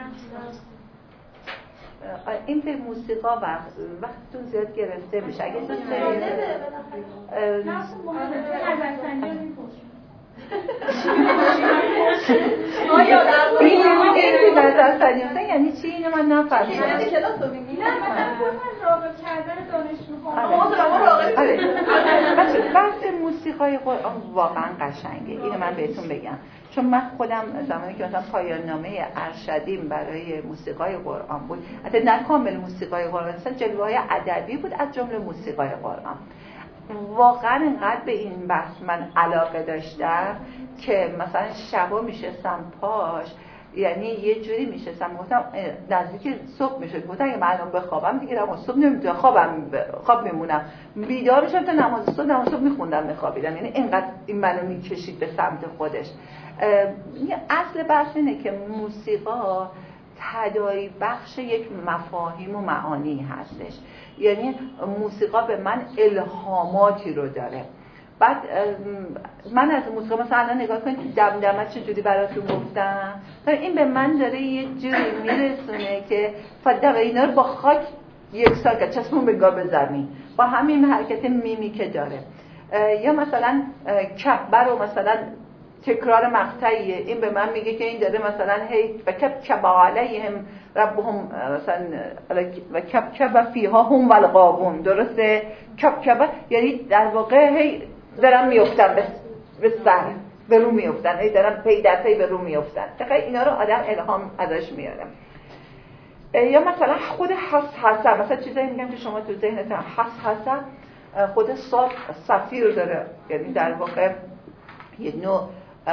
این به موسیقا وقتتون زیاد گرفته میشه. اگه تو این نظر سریعه یعنی چی؟ اینو من نفهمیدم. یعنی کلاس رو میگی؟ نه مثلا راغب کردن دانشجو. بحث موسیقای قرآن واقعا قشنگه، اینو من بهتون بگم، چون من خودم زمانی که مثلا پایان نامه ارشدیم برای موسیقای قرآن بود، حتی نه کامل موسیقای قرآن، مثلا جلوه‌های ادبی بود از جمله موسیقای قرآن. واقعا اینقدر به این بحث من علاقه داشتم که مثلا شبا میشستم پاش، یعنی یه جوری میشستم، گفتم نزدیک صبح میشد، گفتم اگه من الان بخوابم دیگه نماز صبح نمیتونم، خواب میمونم، بیدار میشم تا نماز صبح میخوندم میخوابیدم. یعنی اینقدر این منو میکشید به سمت خودش. اصل بحث اینه که موسیقا تداعی بخش یک مفاهیم و معانی هستش، یعنی موسیقا به من الهاماتی رو داره. بعد من از موسیقا مثلا الان نگاه کنید دمدمه چجوری براتون گفتم، این به من داره یه جوری میرسونه که فدق اینا رو با خاک یکسان کرد، چسبون به گاب زمین، با همین حرکت میمی که داره. یا مثلا کعبه رو مثلا تکرار مقطعیه. این به من میگه که این داره مثلا هی و کب علیهم ربهم مثلا و کب فیها هم والغاوون، درسته؟ کب یعنی در واقع هی دارن میافتن به سر، به رو میافتن، هی دارن پی در پی به رو میافتن. دقیقا اینا رو آدم الهام ازش میاره. یا مثلا خود حس مثلا چیزایی میگم که شما تو ذهنتون حس خود صفیر داره، یعنی در واقع یه نوع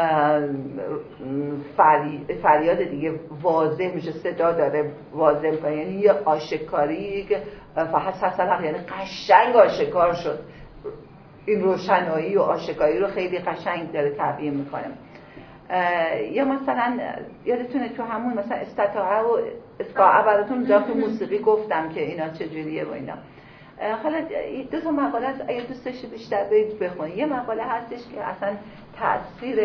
فریاد دیگه، واضح میشه، صدا داره واضح میکنه، یعنی یه آشکاری که فحس حسن یعنی قشنگ آشکار شد. این روشنایی و آشکاری رو خیلی قشنگ داره تعبیر میکنه. یا مثلا یادتونه تو همون مثلا استطاعه و اسقاعه براتون تو موسیقی گفتم که اینا چجوریه و اینا. حالا دو تا مقاله هست، اگه دوست داشتید بیشتر برید بخونید. یه مقاله هستش که اصلا تأثیر،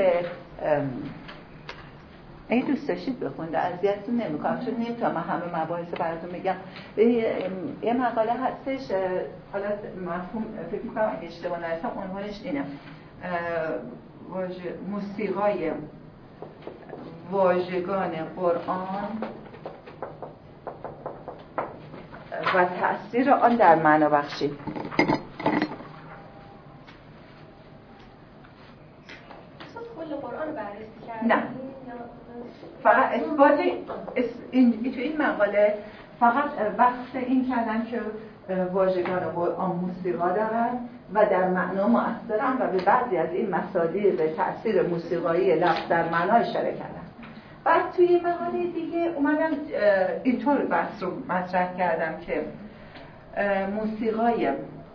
اگه دوست داشتید بخونید اذیتتون نمی‌کنم چون نمی‌تونم همه مباحث براتون بگم. یه مقاله هستش، حالا مفهوم فکر می‌کنم اگه اشتباه نکنم عنوانش اینه، موسیقای واژگان قرآن و تأثیر آن در معنا بخشی. کل قرآن رو بررسی کردن؟ نه، فقط اثبات تو این مقاله فقط بحث این کردن که واژگان قرآن موسیقا دارن و در معنا مؤثرن و به بعضی از این مصادیق به تأثیر موسیقایی لفظ در معنا اشاره کردن. بعد توی مقاله دیگه اومدم اینطور بحث رو مطرح کردم که موسیقای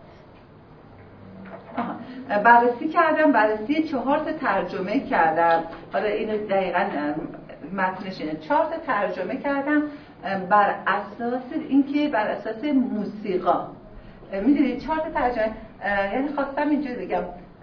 بررسی 4 تا ترجمه کردم. حالا اینو دقیقاً متنش اینه، 4 تا ترجمه کردم بر اساس اینکه بر اساس موسیقا. میدونید 4 تا ترجمه، یعنی خواستم اینجوری بگم،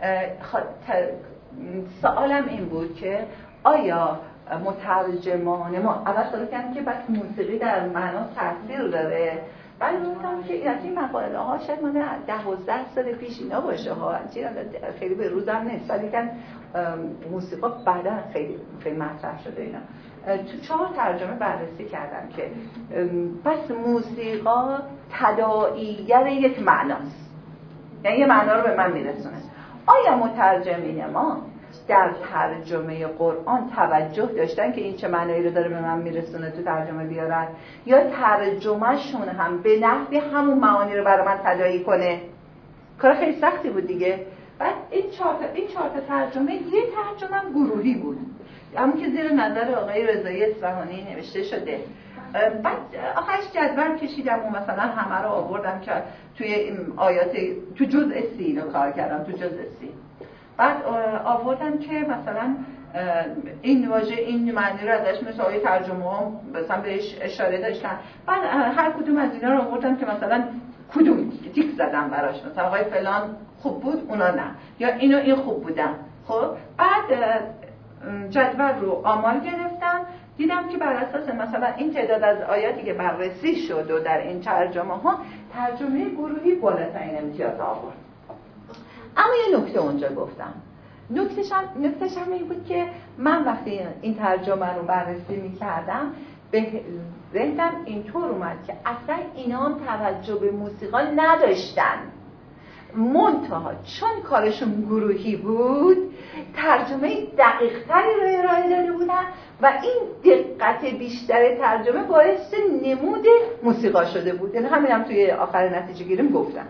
سوالم این بود که آیا مترجمان ما اول سوال کردم که بس موسیقی در معنا تاثیر داره؟ بعد گفتم که این مقاله ها شاید مال 10-12 سال پیش اینا باشه ها، خیلی به روزم نیست، ولی که موسیقی بعدا خیلی مطرح شده اینا. تو 4 ترجمه بررسی کردم که پس موسیقا تداعیگر یک معناست، یعنی یه معنا رو به من میرسونه. آیا مترجمین ما در ترجمه قرآن توجه داشتن که این چه معنایی رو داره به من میرسونه تو ترجمه بیارن، یا ترجمه شون هم به نحوی همون معانی رو برای من تداعی کنه؟ کار خیلی سختی بود دیگه. بعد این 4 تا ترجمه، یه ترجمه هم گروهی بود، همون که زیر نظر آقای رضایی اصفهانی نوشته شده. بعد آخرش جدول کشیدم و مثلا همه رو آوردم که توی این آیات تو جزء 30 رو کار کردم، تو جزء 30. بعد آوردم که مثلا این واژه این معنی رو ازش مثل آیه ترجمه ها مثلا بهش اشاره داشتن. بعد هر کدوم از اینا رو آوردم که مثلا کدوم تیک زدم براش، مثلا آقای فلان خوب بود اونا نه، یا این خوب بودن. خب بعد جدول رو آمار گرفتم، دیدم که بر اساس مثلا این تعداد از آیاتی که بررسی شد و در این ترجمه ها، ترجمه گروهی بالاترین امتیاز آورد. اما یه نکته اونجا گفتم، نکتهش هم این بود که من وقتی این ترجمه رو بررسی می‌کردم به ذهنم اینطور اومد که اصلا اینا هم توجه به موسیقی نداشتن، منتها چون کارشون گروهی بود ترجمه دقیق‌تری رو ارائه داده بودن و این دقت بیشتر ترجمه باعث نمود موسیقی شده بود. یعنی همینم توی آخر نتیجه گیریم گفتم.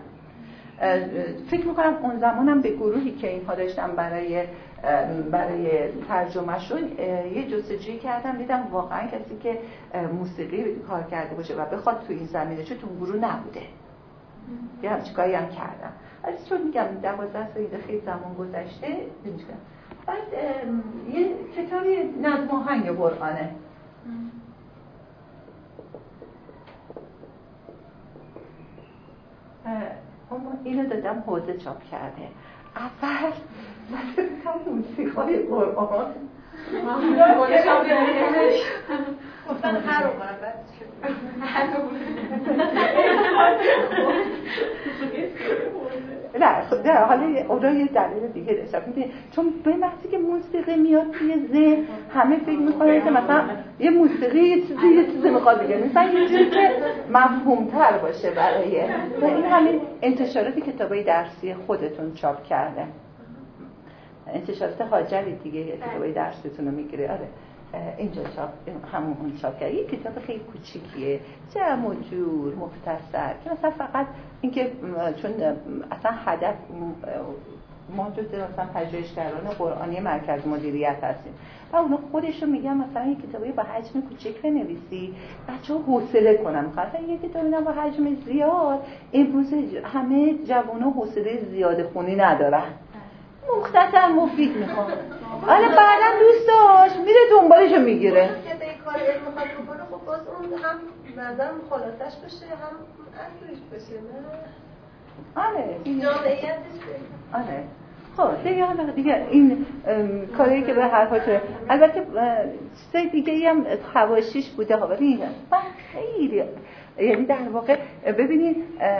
فکر میکنم اون زمانم به گروهی که اینها داشتم برای ترجمهشون یه جستجویی کردم، دیدم واقعا کسی که موسیقی کار کرده باشه و بخواد تو این زمینه، چون تو گروه نبوده، یه همچی کاری هم کردم. از چون میگم 12 سال خیلی زمان گذشته نمی‌دونم. بعد یه کتابی نظم آهنگ قرآنه، اینو دادم حوزه چاپ کرده. اول مثلا موسیقای قرآن گفتن هر رو کنم بعد نه حالا اونا یه دلیل دیگه داشتم. چون به محضی که موسیقی میاد توی ذهن همه فکر میکنن که مثلا یه موسیقی یه چیزی میخواد بگه، مثلا یه چیزی که مفهوم‌تر باشه برای این همین انتشارات کتابای درسی خودتون چاپ کرده. انتشارات هاجری دیگه کتابای درستون رو میگیره. آره اینجا چاپ همون چاپ کرده. یه کتاب خیلی کوچیکیه، جمع و جور، مختصر، که مثلا فقط اینکه چون اصلا هدف ما جزء مثلا پژوهشگران قرآنی مرکز مدیریت هستیم و اونا خودشون میگن مثلا یه کتابی با حجم کوچیک بنویسی بچه‌ها حوصله کنن. مثلا یه کتابی با حجم زیاد امروز همه جوونا حوصله زیاد خونی ندارن، مختصر مفید میخوام. حالا بعدم دوست داشت میره دنبالشو میگیره. که به کار علم میخواد بکنه، خب باز اون هم نظرم خلاصش بشه هم اصلش بشه. نه آره جامعیتش آره. خب دیگه این کاری که به حرفاته، البته چیزای دیگه هم حواشیش بوده ها، ولی من خیلی یعنی در واقع ببینید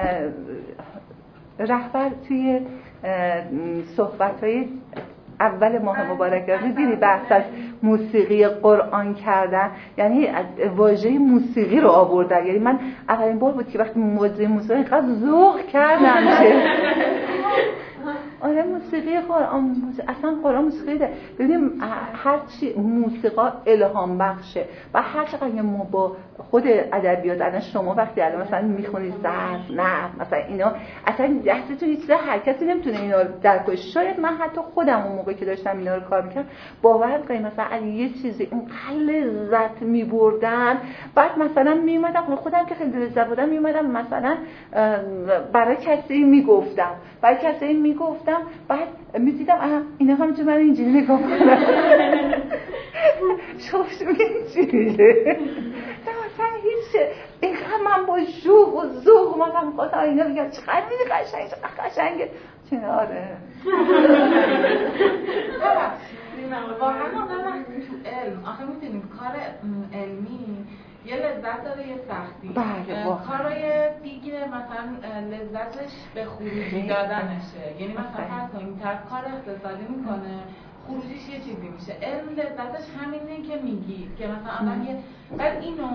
رهبر توی صحبت‌های اول ماه مبارک دیدی بحث از موسیقی قرآن کردن، یعنی واژه موسیقی رو آوردن. یعنی من اولین بار بود که وقتی موسیقی اینقدر ذوق کردم که آره موسیقی قرآن، اصلا قرآن موسیقی ده. ببینیم هر چی موسیقا الهام بخشه و هر چقدر ما با خود ادبیات الان شما وقتی الان مثلا میخونید ظرف نه مثلا اینا اصلا دستتون هیچ هر کسی نمیتونه اینا رو درک کنه. شاید من حتی خودم اون موقعی که داشتم اینا رو کار میکردم باور کنید مثلا اگه یه چیزی اینقدر لذت میبردم بعد مثلا میومدم خودم که خیلی لذت بردم میومدم مثلا برای کسی میگفتم بعد میدیدم اینا همینجور من اینجوری نگاه کنم شوفش اینجوریه مثلا هیچ اینقدر من با شوق و ذوق مثلا میخواستم اینا بگم چقدر میده قشنگه چه آره واقعا آدم تو علم آخه میدونید کار علمی یه لذت داره یه سختی. کارای دیگه مثلا لذتش به خروجی دادنشه، یعنی مثلا فرض کنید طرف کار اقتصادی میکنه خروجیش یه چیزی میشه. علم لذتش همینه که میگی که مثلا آدم یه بعد اینو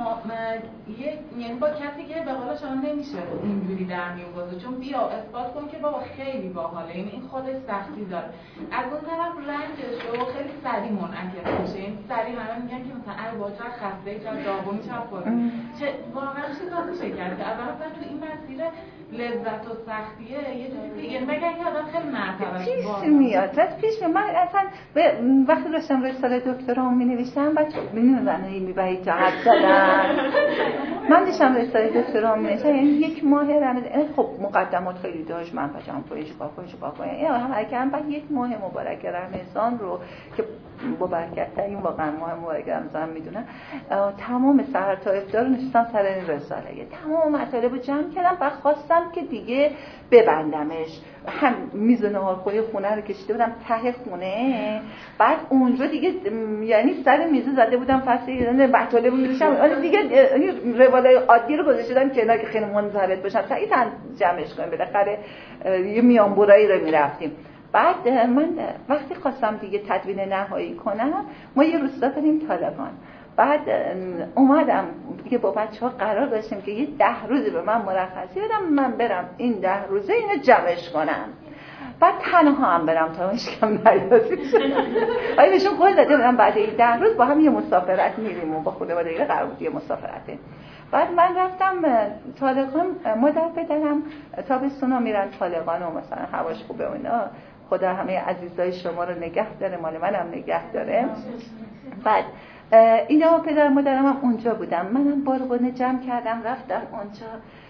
یعنی با کسی که به قول شما نمیشه اینجوری در میوازه، چون بیا اثبات کن که بابا خیلی باحاله، یعنی این خودش سختی داره. از اون طرف رنجش رو خیلی سریع منعکس میشه، یعنی سریع همه میگن که مثلا ای با چه خسته چه داغونی چه فلان چه واقعا چه کرد که اولا تو این مسیر لذت و سختیه یه چیزی دیگه مگر که آدم خیلی مرتبهش پیش میاد. پیش من اصلا وقتی داشتم رساله دکترام می‌نوشتم بچه می‌نوشتن میبرید تا حد زدن من داشتم رساله دکترام می‌نوشتم یعنی یک ماه رمضان خب مقدمات خیلی داشت من بچه‌ام پایش این هم کردم بعد یک ماه مبارک رمضان رو که با برکت ترین واقعا ماه مبارک رمضان میدونم تمام سحر تا افطار نشستم سر این رساله تمام مطالب رو جمع کردم و خواستم که دیگه ببندمش. هم میز ناهارخوری خونه رو کشیده بودم ته خونه، بعد اونجا دیگه یعنی سر میز زده بودم فصل مطالب می‌نوشتم آره دیگه روالای عادی رو گذاشتم کنار که خیلی منضبط باشن سعی جمعش کنیم بالاخره یه میانبرایی رو میرفتیم. بعد من وقتی خواستم دیگه تدوین نهایی کنم ما یه روستا بریم طالقان، بعد اومدم دیگه با بچه‌ها قرار داشتیم که یه 10 روزی به من مرخصی بدم من برم این 10 روزه اینو جمعش کنم، بعد تنها هم برم تا هیچ کم نیاد. آیا بهشون قول داده بودم بعد این 10 روز با هم یه مسافرت میریم و با خانواده قرار بود یه مسافرته. بعد من رفتم طالقان، مادر پدرم تابستونا میرن طالقان و مثلا هواش خوبه و اینا، خدا همه عزیزای شما رو نگه داره مال منم نگه داره. بعد اینا پدر مادرم هم اونجا بودم، منم بارگونه جمع کردم رفتم اونجا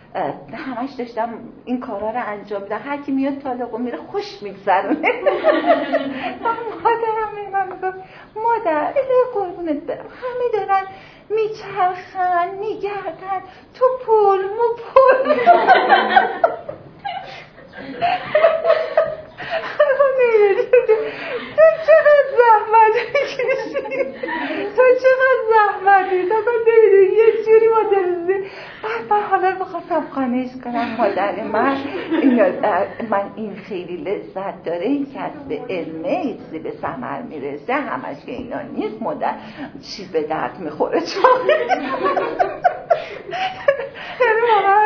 همش داشتم این کارا رو انجام میدم. هر کی میاد طالقو میره خوش میگذرونه. مادرم میگفت مادر اله قربونت برم همه دارن میچرخن میگردن تو پول تو چقدر زحمت کشیدی تا من نمیدونی یه جوری ما دلزی بعد اول بخواستم خانش کنم مادر من این خیلی لذت داره، این کسب علمه، چیزی به ثمر میرسه، همش که اینا نیست، مادر چی به درد میخوره چون یعنی واقعا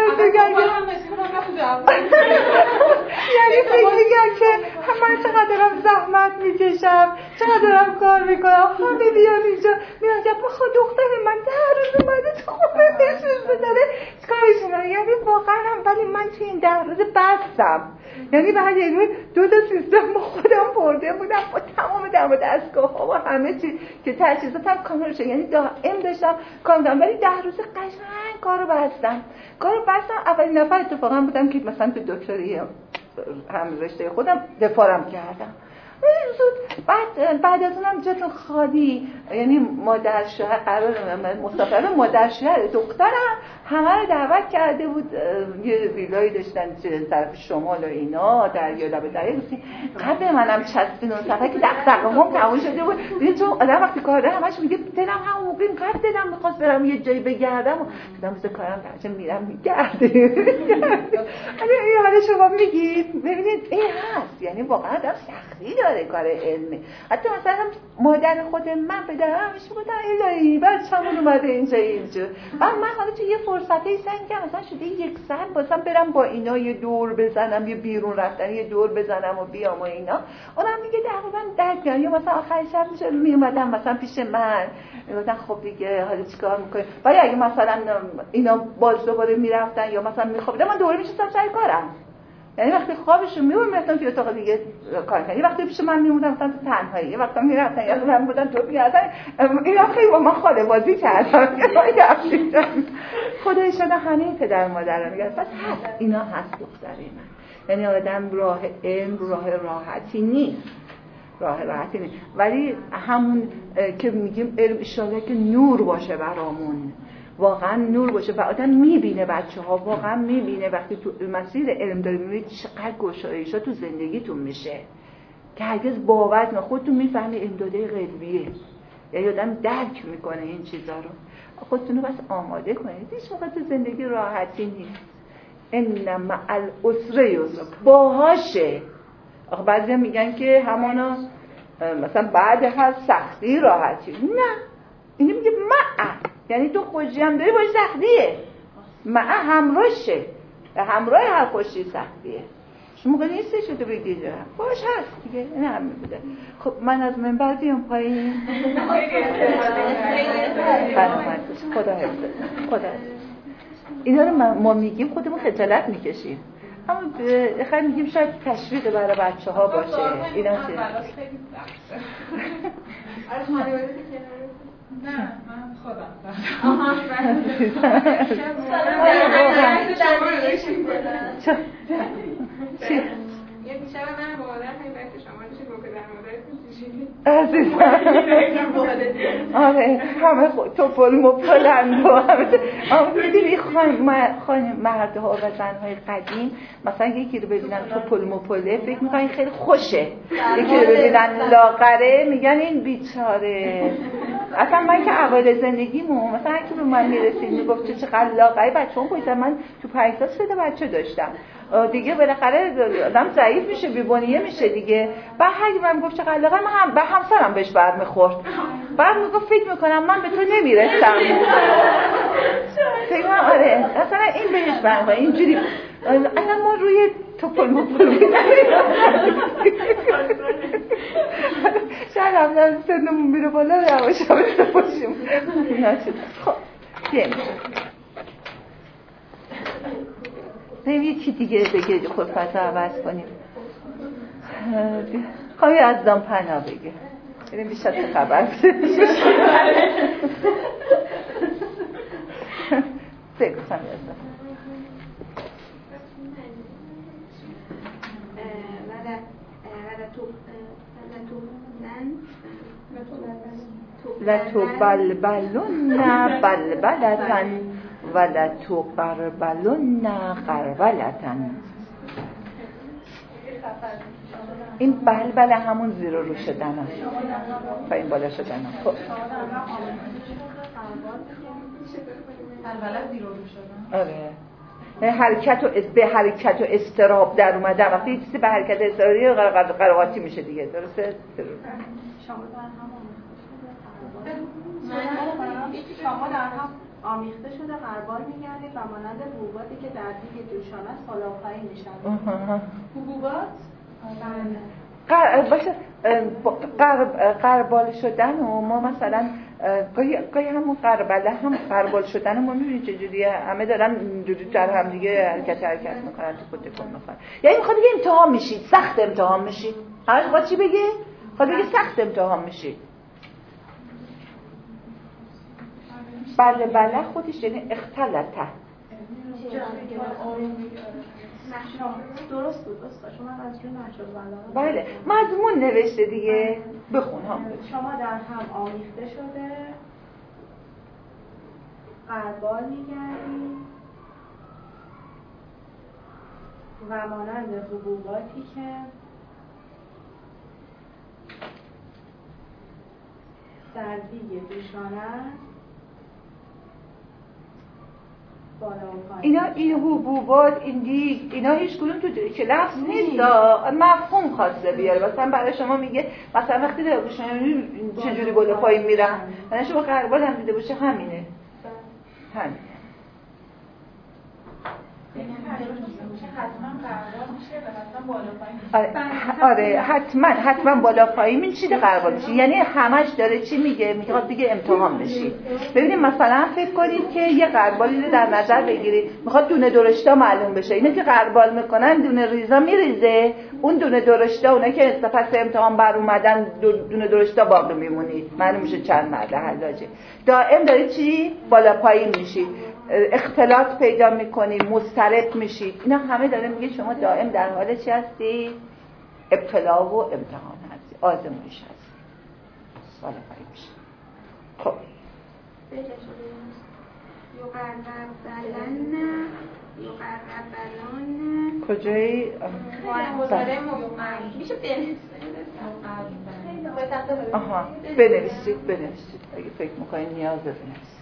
یعنی فکر میگم که من چقدرم زحمت میکشم، چقدرم کار میکنم، همه بیان اینجا میان که بخواه دختر من 10 روز اومده تو خونه نشون بداره کارشونه، یعنی واقعا هم ولی من توی این 10 روز بستم، یعنی بعد یعنی 2 سیستم با خودم برده بودم با تمام دم دستگاه ها و همه چی که تجهیزاتم کامل شد، یعنی دائم داشتم کار می‌کردم، ولی 10 روز قشنگ کارو بستم. اولین نفر اتفاقا بودم که مثلا تو دکتری هم رشته خودم دفاعم کردم. بعد از اونم جاتون خالی، یعنی مادر شوهر قرار مسافر مادر شوهر دخترم همه رو دعوت کرده بود، یه ویلایی داشتن طرف شمال و اینا دریا لب دریا، قبل منم چسبین اون صفحه که دغدغه‌ام تموم شده بود. دیدی تو آدم وقتی کار داره همش میگه دلم همون موقع اینقدر دلم می‌خواست برم یه جایی بگردم و دیدم مثل کارم درجه میرم میگرده. این حالا شما میگید ببینید این هست، یعنی واقعا آدم سختی داره کار علمی. حتی مثلا مادر خود من پدرم همیشه میگفتن الهی بچه‌مون اومده اینجا من حالا تو یه فرصتی سعی کردم مثلا شده 1 ساعت واسم برم با اینا یه دور بزنم، یه بیرون رفتن یه دور بزنم و بیام و اینا. اونم دیگه تقریبا درک یا مثلا آخر شب میشه میومدن مثلا پیش من میگفتن خب دیگه حالا چیکار میکنی، ولی اگه مثلا اینا باز دوباره میرفتن یا مثلا میخوابیدن من دوباره میشستم سر کارم، یعنی وقتی خوابشون میبرم میرفتم توی اتاق دیگه کار کنم، یه وقتی پیش من میموندم مثلا تو تنهایی، یه وقتا میرفتن یا من بودن تو پیادن اینا خیلی با من خاله بازی کردن. خدای شده همه پدر مادر میگن پس هست، اینا هست دختری من، یعنی آدم راه علم راه راحتی نیست، ولی همون که میگیم علم اشاره که نور باشه برامون، واقعا نور باشه و آدم میبینه، بچه‌ها واقعا میبینه وقتی تو مسیر علم داری میبینید چقدر گشایش‌ها تو زندگیتون میشه که هرگز باور نکنید، خودتون میفهمی امداده قلبیه، یعنی آدم درک میکنه این چیزا رو، خودتون رو بس آماده کنید. هیچ موقع تو زندگی راحتی نیست، ان مع العسر یسر، باهاشه. آخه بعضیا میگن که همانا مثلا بعد هر سختی راحتی، نه، اینو میگه مع، یعنی تو خوشی هم داری باش سختیه، مع همراهشه، همراه هر خوشی سختیه. شما موقع نیستش تو بگی باش هست دیگه، این هم میبوده. خب من از منبر بیام پایین. خدا حفظ. اینا رو ما میگیم خودمون خجالت میکشیم، اما خیلی میگیم شاید تشویق برای بچه ها باشه. اینا چه؟ نه من خودم چی؟ یه بیشتر من با مادر خیلی بحث شما داشتید با پدر مادرتون آره همه توپل مپلند و همه دیدی خانم مردها و زنهای قدیم مثلا یکی رو ببینن توپل مپله فکر میکنن خیلی خوشه، یکی رو ببینن لاغره میگن این بیچاره. اصلا من که اوایل زندگیمو مثلا هرکی به من میرسید میگفت چقدر لاغری، بچه‌ام پایتر من تو 5 سال 3 بچه داشتم دیگه، بالاخره آدم ضعیف میشه بی‌بنیه میشه دیگه. بعد هر من گفت چقدر لاغر، من به همسرم بهش برمیخورد، بعد میگفت فکر میکنم من به تو نمیرسم. فکر کنم آره اصلا این بهش برمیخورد اینجوری. اصلا ما روی توپل مپل شاید هم سنمون میره بالا روش هم باشیم. خب بریم یکی دیگه بگه خلفت رو عوض کنیم. خواهی از دام پناه بگه بریم بیشتر چه خبر بگو سمی از دام لتبلبلن بلبلتن ولتقربلن قربلتن. این بلبله همون زیر و رو شدن هست، پایین بالا شدن هست. خب بلبله زیر و رو شدن. آره، به حرکت و استراب در اومدن. وقتی یه چیزی به حرکت استرابی قرقاتی میشه دیگه، درسته؟ شما در هم آمیخته شده غربال می‌گردید و مانند حبوباتی که در دیگ جوشان است بالا و پایین می‌شوند. حبوبات باشه غربال شدن و ما مثلا گاهی همون غربال شدن ما می‌بینید چجوریه، همه دارن اینجوری در هم دیگه حرکت میکنن، تو خودتون میکنن. یعنی میخواد بگه امتحان میشید، سخت امتحان میشید. همش با چی بگه؟ میخواد بگه سخت امتحان میشید. بله خودش یعنی اختلطه. درست بود استاد، شما از روی نشد بلا. بله مضمون نوشته دیگه، بخون هم. شما در هم آمیخته شده غربال می‌گردید و مانند حبوباتی که در دیگ جوشان است بالا و پایین. این حبوبات، این دیگ، اینا هیچ کدوم تو که لفظ نیست، مفهوم خواسته بیاره. مثلا برای شما میگه مثلا وقتی در گوشان چجوری بالا پایین میرن، یعنی شما غربال هم دیده باشه همینه. آره حتما بالا پایین میشه غربال میشه. یعنی همش داره چی میگه؟ میخواد دیگه امتحان بشید. ببینید مثلا فکر کنید که یه غربالی رو در نظر بگیرید، میخواد دونه درشتا معلوم بشه. اینا که غربال میکنن دونه ریزا میریزه، اون دونه درشتا اونا که پس امتحان بر اومدن دونه درشتا باقی میمونید، معلوم میشه چند مرده حلاجه. دائم داره چی؟ بالا پایین میشید، اختلاط پیدا میکنید، مضطرب میشید. اینا همه داره میگه شما دائم در حال چی هستی؟ ابتلا و امتحان هستی، آزمایش هستی، بالا پایین میشید. خب کجایی؟ میشه بنویسید. آها بنویسید اگه فکر میکنید نیاز بنویسید.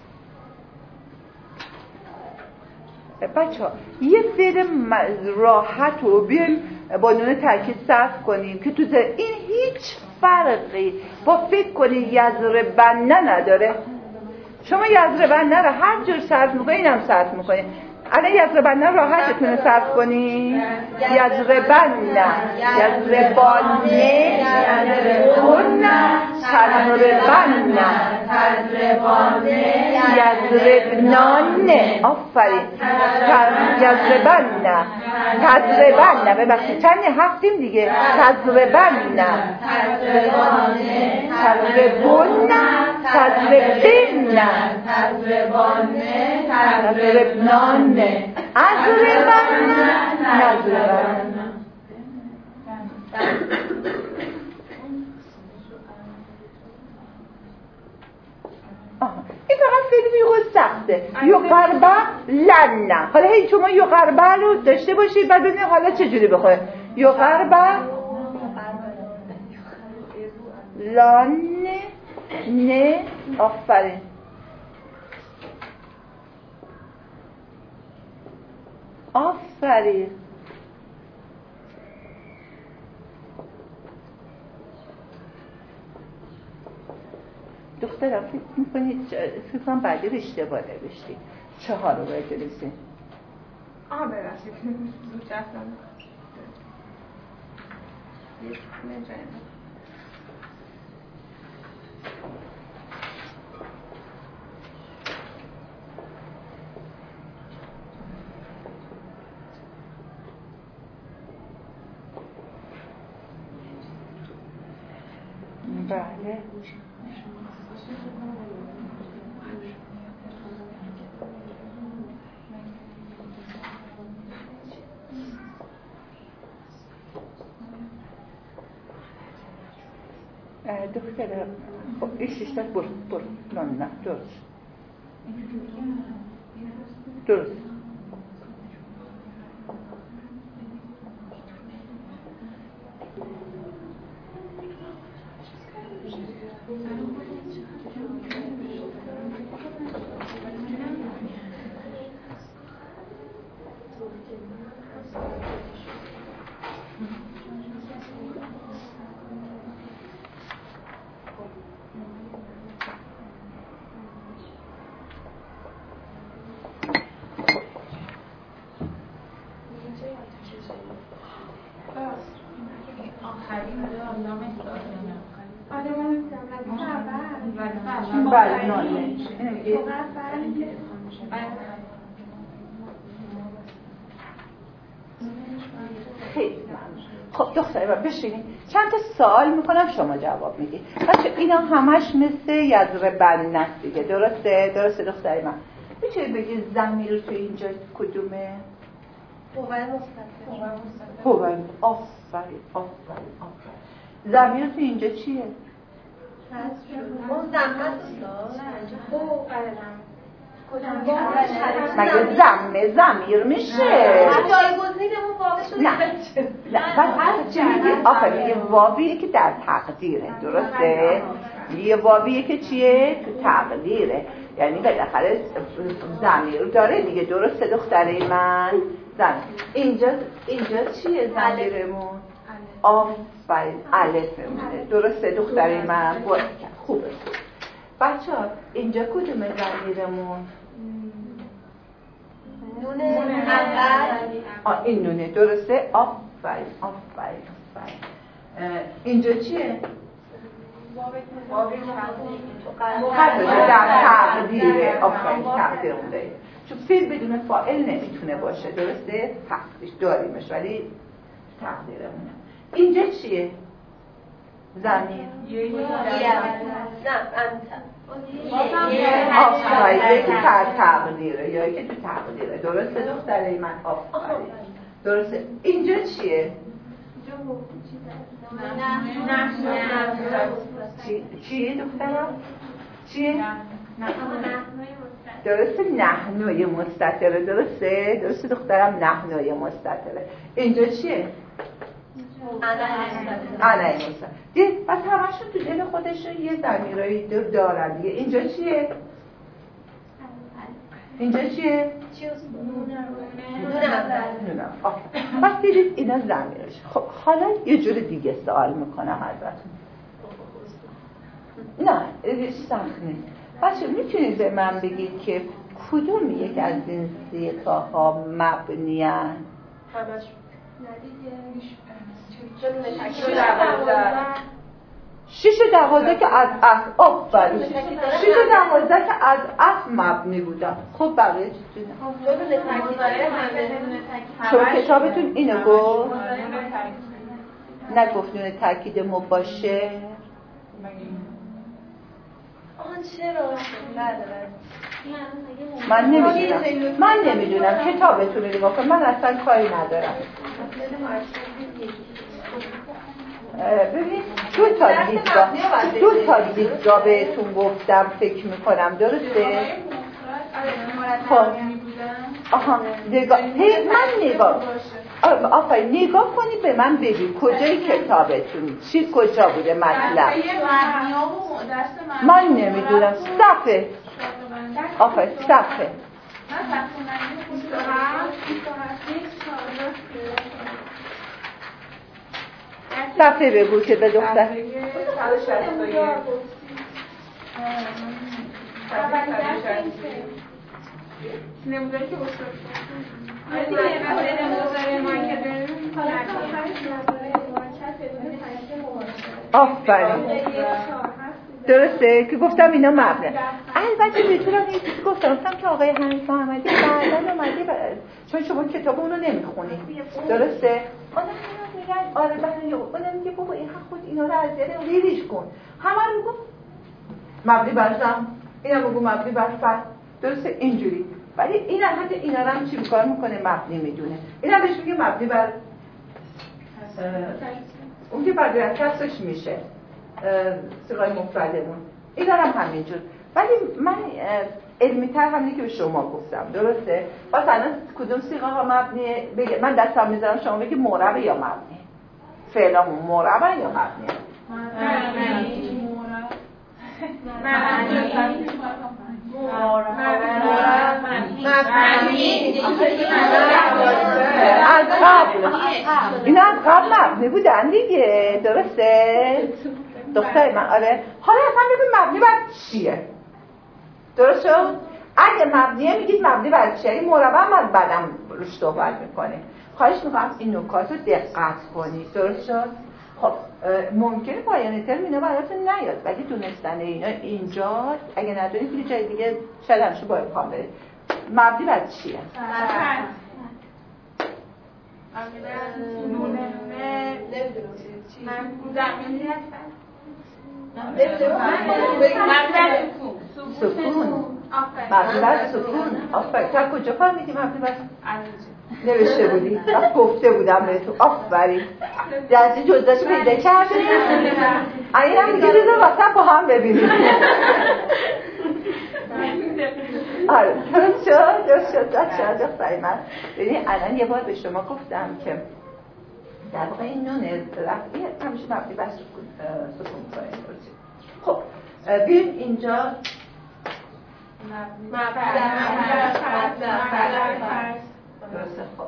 بچه ها یه ذره راحت رو بیایم با نون تاکید صرف کنیم که تو این هیچ فرقی با فکر کنید یضربن نداره. شما یضربن رو هر جور صرف میکنید اینم صرف میکنید. الان یضربن راحتتونه صرف کنید. یضربن یضربان تضربن یضربنان. آفرین. تضربن ببخشید چند هفتیم دیگه. تضربن تضربن تضربنان اضربن نضربن. این فقط فکر میگه سخته. یقربه لن. حالا هی شما یقربه رو داشته باشید بعد ببینید حالا چجوری بخواه. یقربه لن نه. آفرین. آفرین. دخترم فکر میکنید فکر کنم بعدی رو اشتباه نوشتی. 4 رو باید بنویسید. ببخشید زود رفتم. بله. دختر ایشش برو نه درست بله نانه اینو میگه خیلی ممنون. خب دختری من بشینید چند تا سوال میکنم شما جواب میدید. بچه اینا همش مثل یضربن است دیگه. درسته دختری من. میشه بگید ضمیر تو اینجا کدومه؟ هوای مستتر. هوای آفرین. ضمیر تو اینجا چیه؟ اون زمت مگه ضمیر میشه؟ جایگزینمون واو شده. نه آخه میگه واویه که در تقدیره. درسته؟ یه واویه که چیه؟ تو تقدیره. یعنی بالاخره ضمیر داره دیگه. درسته دختره من؟ اینجا چیه ضمیرمون؟ آفرین الفمونه. درسته دختره من؟ خوبه. بچه ها اینجا کدومه ضمیرمون؟ نونه اول. این نونه. درسته؟ آفرین. اینجا چیه؟ مقدمه در تقدیره. آفرین تقدیر مونده. چون فعل بدون فاعل نمیتونه باشه. درسته؟ حقش داریمش ولی تقدیرمونه. اینجا چیه؟ زمین آفرین که تقدیره یا که تو تقدیره. درسته دختره من؟ آفرین. درسته. اینجا چیه؟ چیه دخترم؟ چیه؟ درسته نحنوی مستتره. درسته دخترم نحنوی مستتره. اینجا چیه؟ انای مستتر. دید پس همشون تو دل خودشون یه ضمیرایی دارن دیگه. اینجا چیه؟ نونه. پس دیدید اینا ضمیرش. خب حالا یه جور دیگه سوال میکنم ازتون. نه سخت نیست. بچه میتونید به من بگید که کدوم یک از این سیغه‌ها مبنی هستند؟ همش شیش و 12 که از اصل آفرین 6 و 12 که از اصل مبنی بودن. خب بقیه چیزی چون کتابتون اینو گفت نگفت نون تاکید مباشر. من نمیدونم کتابتون رو نگاه کن. من اصلا کاری ندارم. ببین دو تا دیدگاه بهتون گفتم فکر میکنم. درسته؟ آها نگاه نگاه کنی به من ببین کجای کتابتون کجا بوده مطلب. من نمیدونم. صفحه صفحه بگو که به دختر نموداری که آفرین درسته که گفتم اینا مبنه. البته میتونم یه چیزی گفتم که آقای حنیف محمدی بعداً اومده چون شما کتاب اونو نمیخونید. درسته؟ آدم میگن آره بعد اونم میگه بابا این خود اینا رو از یاد ریزش کن. همه رو میگم مبنی بر زم، اینا میگم مبنی بر فعل. درسته اینجوری. ولی این حتی اینا رو هم چی کار میکنه مبنی میدونه. اینا بهش میگه مبنی بر اون که بعد کسش میشه صیغه مفردمون. اینا هم همینجور. ولی من علمی‌تر همینی که به شما گفتم. درسته؟ مثلا کدوم صیغه ها مبنیه؟ من دستم میذارم شما بگید معرب یا مبنی. فعلامون معرب یا مبنی؟ از قبل اینا از قبل مبنی بودن دیگه. درسته؟ دختر من آره. حالا اصلا ببین مبنی بر چیه؟ درست شد؟ اگه مبنیه میگید مبنی بر چیه؟ این مربع هم بعدم روش صحبت میکنه. خواهش میکنم این نکات رو دقت کنید. درست شد؟ خب ممکنه پایان ترم اینا براتون نیاد، ولی دونستن اینا اینجا اگه ندونید توی جای دیگه شاید همشون با امکان بره. مبنی بر چیه؟ سکون. مبنی بر سکون. آفرین. تا کجا فهمیدی مبنی بر نوشته بودی؟ بس گفته بودم به تو. آفرین. جزی جزداشو پیدا کردی؟ این هم دیگه بذار واسه با هم ببینیم. آره درست شد دختری من. ببینید الان یه بار به شما گفتم که در واقع این نون رفعی همیشه مبنی بر سکون کنید. خب بیایم اینجا درسته. خب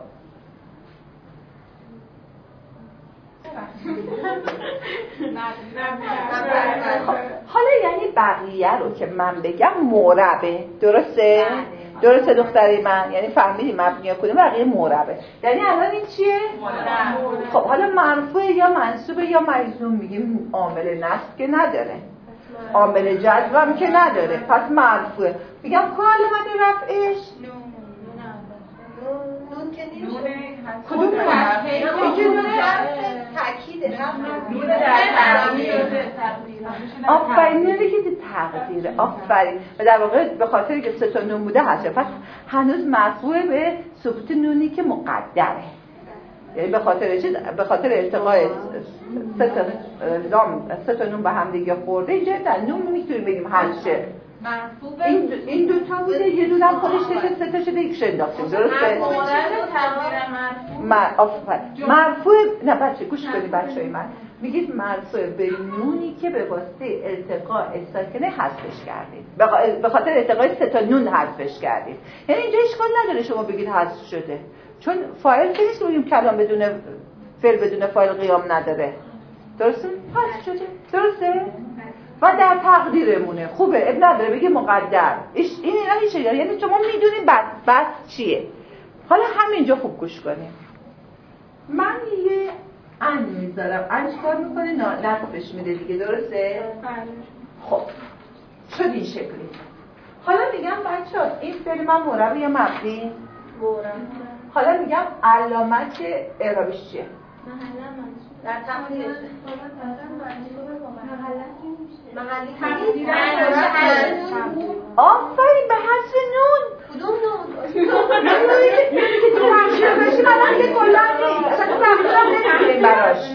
حالا یعنی بقیه رو که من بگم مربع، درسته؟ درسته دختری من؟ یعنی فهمیدی مبنی کدوم؟ بقیه مربع. یعنی الان این چیه؟ خب حالا مرفوع یا منصوب یا مجزوم میگیم عامل نصب که نداره، عامل جزم هم که نداره، پس مرفوع. میگم کار علامت رفعش نون که نیست. کدوم نون؟ اینجا نون تأکیده. نون در آفرین نونه که تقدیره. آفرین. و در واقع به خاطر که 3 تا نون بوده هست، پس هنوز مرفوع به ثبوت نونی که مقدره. یعنی به خاطر چیز، به خاطر التقاء 3 تا نون به هم دیگه خورده، اینجا در نون میتونیم بگیم هشه. این دو تا بوده، یه دونه هم خودش که 3 تا شده، یکش انداختیم. درسته؟ مرفوع نه بچه گوش کنید بچه‌های من. میگید مرفوع به نونی که به واسطه التقاء ساکنه حذفش کردید، به خاطر التقاء 3 تا نون حذفش کردید. یعنی اینجا اشکال نداره شما بگید حذف شده، چون فاعل که نیست بگیم کلام بدون فعل بدون فاعل قیام نداره. درسته؟ حذف شده. درسته؟ و در تقدیرمونه. خوبه، اب نداره بگه مقدر. این هیچ یعنی شما میدونین بس چیه. حالا همینجا خوب گوش کنیم. من یه ان میذارم، ان چیکار میکنه؟ نصفش میده دیگه. درسته؟ خب شد این شکلی. حالا میگم بچه‌ها این فعل من مربع یا مبنی؟ مربع. حالا میگم علامت اعرابیش چیه؟ در تقدیرش آفرین به حذف نون. کدوم نون؟ نونی که تو تقدیر باشی الان که کلا نیست، اصلا تو تقدیر هم نمی‌گیریم براش.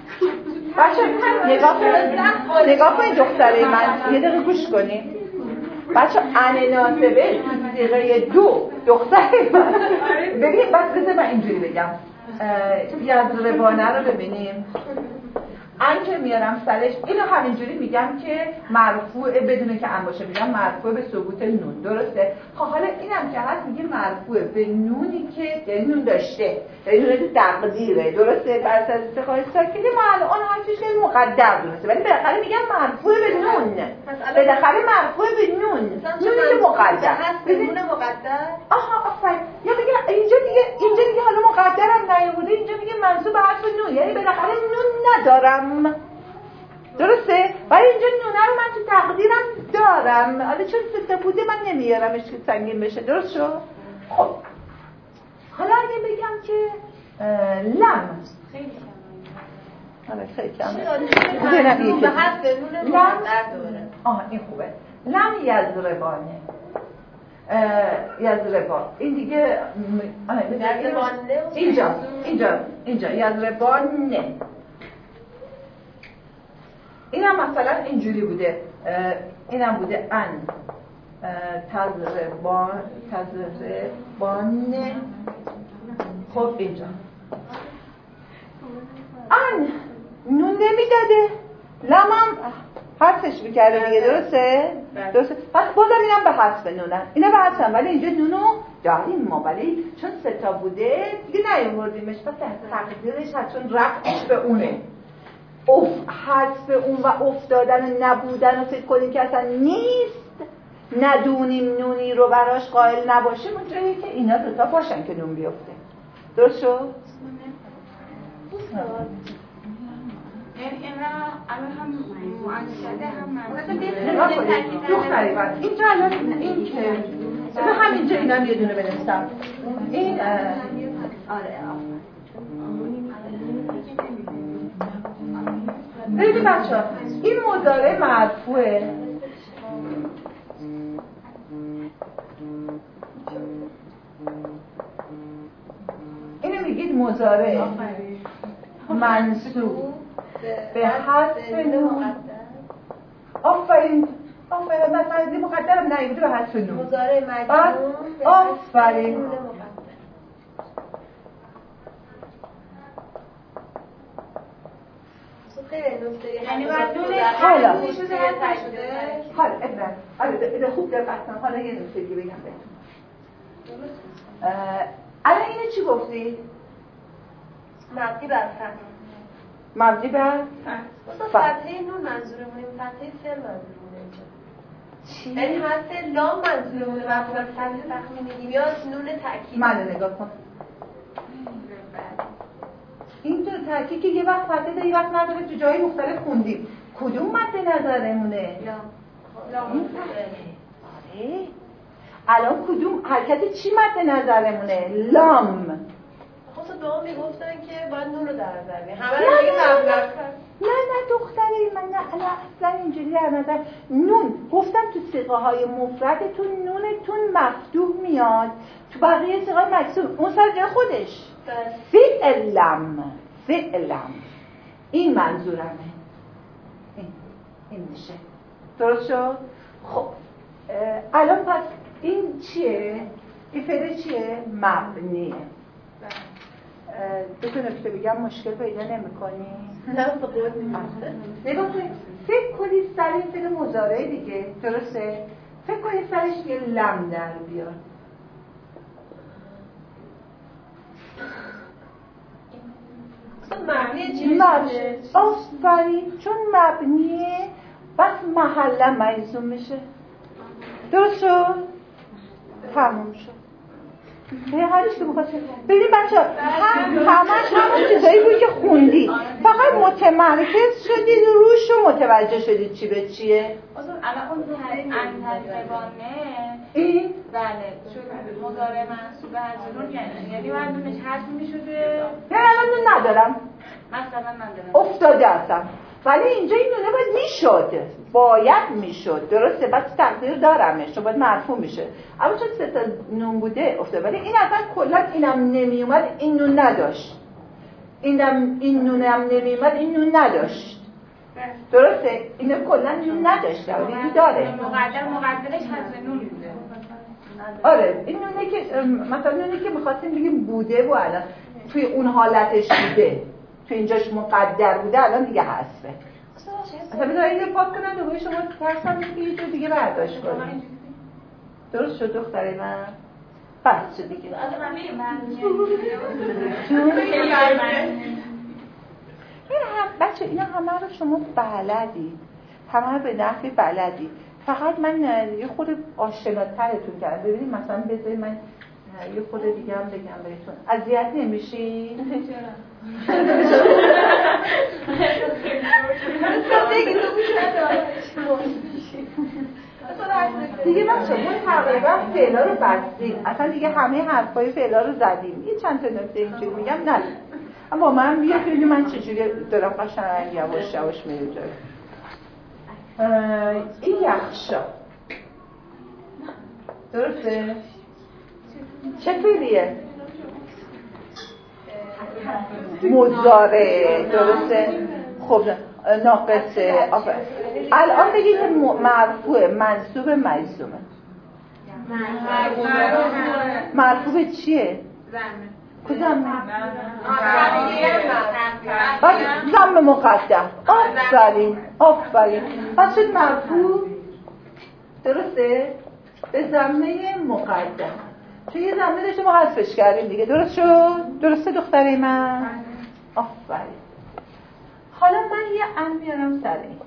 بچه نگاه کنید دختره من، یه دقیقه گوش کنید بچه. ان ناصبه دقیقه 2 دختره من ببین. بس بذار من اینجوری بگم، یزربانه رو ببینیم. ان که میارم سرش اینو همینجوری میگم که مرفوع بدونه که ان باشه، میگم مرفوع به ثبوت نون. درسته؟ خب حالا اینم که هست میگیم مرفوع به نونی که نون داشته، یعنی نون تقدیره. درسته؟ بر اساس استقامت ساکنه ما الان حرفش خیلی مقدر درسته، ولی بالاخره میگم مرفوع به نون. بالاخره مرفوع به نون، نونی که مقدر هست به نون مقدر. آها آفرین. یا میگه اینجا دیگه حالا مقدرم نیاورده، اینجا میگه منصوب به حرف نون، یعنی بالاخره نون ندارم. درسته؟ ولی اینجا نونه رو من تو تقدیرم دارم، حالا چون 3 تا بوده من نمیارمش که سنگین بشه. درست شد؟ خب حالا اگه بگم که لم خیلی کمه به حذف نون مقدر داره. آها این خوبه. لم یزربانه یزربان. این دیگه اینجا یزربانه. اینم مثلا اینجوری بوده، اینم بوده ان تزربان. خب اینجا ان نون نمیداده، لمم حذفش میکرده دیگه. درسته؟ درسته. پس بازم اینم به حذف نونم، اینا به حذفم، ولی اینجا نونو داریم ما، ولی چون 3 تا بوده دیگه نیاوردیمش. پس تقدیرش هست چون رفتش به اونه. حذف اون و افتادن و نبودن و فکر کنیم که اصلا نیست، ندونیم نونی رو براش قائل نباشیم، اونجایی که اینا دوتا باشن که نون بیفته. درست شد؟ یعنی اینا الان هم مؤکده هم دختری بس اینجا الان این که مثلا همینجا اینم یه دونه بنویسم این ببینید بچه‌ها این مضارع مرفوعه اینو میگید مضارع منصوب به حذف نون. آفرین مثلا مقدرم نیبوده به حذف نون. مضارع مجزوم آفرین. یعنی بعد حالا ابراهیم خوب دقت کن. حالا یه نکته دیگه بگم بهتون. الان اینو چی گفتی؟ مبنی بر فتح. مبنی بر فتحه نون منظورمونه، فتحه فعل منظورمونه اینجا. چی؟ یعنی حذف لام منظورمونه، مبنی بر فتح وقتی میگیم یا نون تأکید. منو نگاه کن. این تو تأکید که یه وقت فتحه داره یه وقت نداره تو جای مختلف خوندیم. کدوم مد نظرمونه؟ لام. آره. الان کدوم حرکت چی مد نظرمونه؟ لام. خب دو میگفتن که باید نون رو در نظر بگیریم. همه رو دیگه قبل نه دختری من نه اصلا اینجوری در نظر نون گفتم تو صیغه های مفردتون نونتون مفتوح میاد تو بقیه صیغه های مکسور اون سر جای خودش فعلم این منظورمه این میشه درست شد؟ خب الان پس این چیه؟ این فعل چیه؟ مبنیه. دو تا نکته بگم مشکل پیدا نمی‌کنی؟ نه به قول می‌مونه. نگاه کنید فکر کنید سر این فعل مضارع دیگه درسته؟ فکر کنید سرش یه لم در بیاد. مبنیه چی؟ آفرین چون مبنیه بس محل مجزوم میشه. درست شد؟ تموم شد. هرچی که می‌خواست ببین بچه‌ها همش همون چیزایی بود که خوندی فقط متمرکز شدید روش و متوجه شدید چی به چیه. الان اون انتظرانه این بله چون مضارع منصوب به حذف یعنی باید نونش حذف می‌شده. نه الان ندارم مثلا ندارم افتاده هستم ولی اینجا این نونه باید میشد درسته بس تقدیر دارمش چون باید مرفوع میشه اما چون 3 تا نون بوده افتاده ولی این اصلا کلا اینم نمیومد این نون نداشت این نونم نمیومد این نون نداشت درسته اینو کلا نون نداشت ولی داره مقدرش حذف نون بوده. آره این نونه که مثلا نونی که می‌خواستیم بگیم بوده و الان توی اون حالتش بوده تو اینجاش مقدر بوده الان دیگه حذفه. اصلا بذار اینو پاک کنم دوباره شما ترسم که یه جور دیگه برداشت کنید. درست شد دختره من؟ بس شد دیگه. بچه اینا همه رو شما بلدید همه رو به نحوی بلدید فقط من یه خود آشناترتون کردم. ببینید مثلا بذارید من یه خود دیگه هم بگم بهتون اذیت نمیشی؟ دیگه بچه ما تقریبا فعلا رو بستیم اصلا دیگه همه حرفای فعلا رو زدیم یه چند تا نکته اینجوری میگم نه اما من بیا ببینید من چجوری دارم قشنگ یواش یواش میرم جلو. این یخشا درسته؟ چه فعلیه؟ مضارع درسته؟ خب ناقصه الان بگید مرفوع منصوب مجزومه مرفوع چیه؟ کدام؟ ضم مقدم آفرین پس شد مرفوع درسته؟ به ضمه مقدم چون یه ضمه داشته ما حذفش کردیم دیگه درست شد؟ درسته دختره من؟ آفرین حالا من یه ان میارم سر این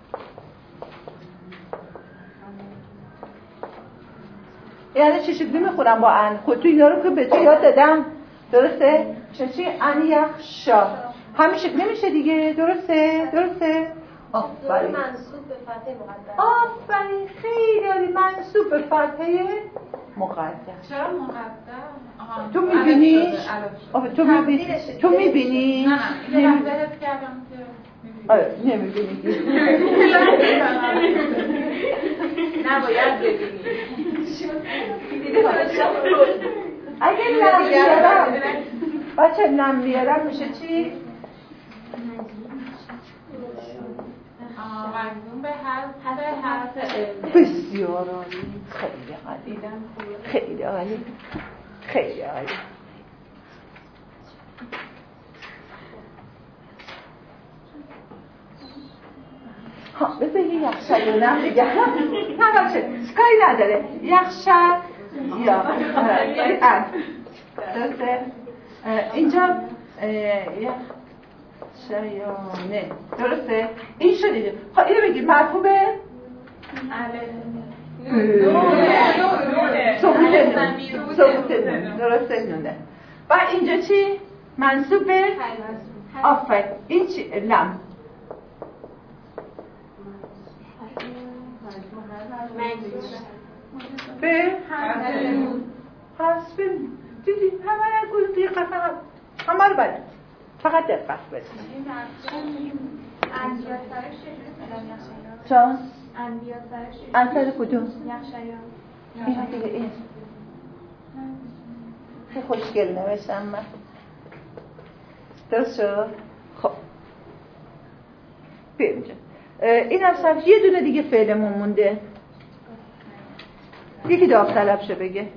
یعنی چشکلی میخونم با ان خود تو اینا رو که به تو یاد دادم درسته؟ چشی ان یخشا همیشه نمیشه دیگه. درسته؟ آفرین. منصوب به فتحه مقدر. آفرین، خیلی عالی. منصوب به فتحه مقدر. چرا مقدر؟ تو میبینی؟ تو میبینی؟ نه یه لحظه حس کردم که آره نمیبینی. نباید ببینی. اگه لم بیارم بچه لم بیارم میشه چی؟ مجزوم به حرف بسیار عالی. خیلی عالی. خیلی عالی. ها بذار یه یخشایونم بگم. نه بچه کاری نداره. یخشا یا درسته؟ اینجا یخشایونه درسته؟ این شدیده. خب اینو بگید مرفوبه؟ ثبوت نون. درسته نونه. و اینجا چی؟ منصوب به؟ آفرین. این چی؟ لم. به حسب دیدی همه گل دقت همه رو بلد. فقط دقت بده. چون انصار کدوم؟ این دیگه این خیلی خوشگل نوشتم من. درست شد؟ خب بیا اینجا. این اصلا یه دونه دیگه فعلمون مونده. یکی داوطلب شه بگه.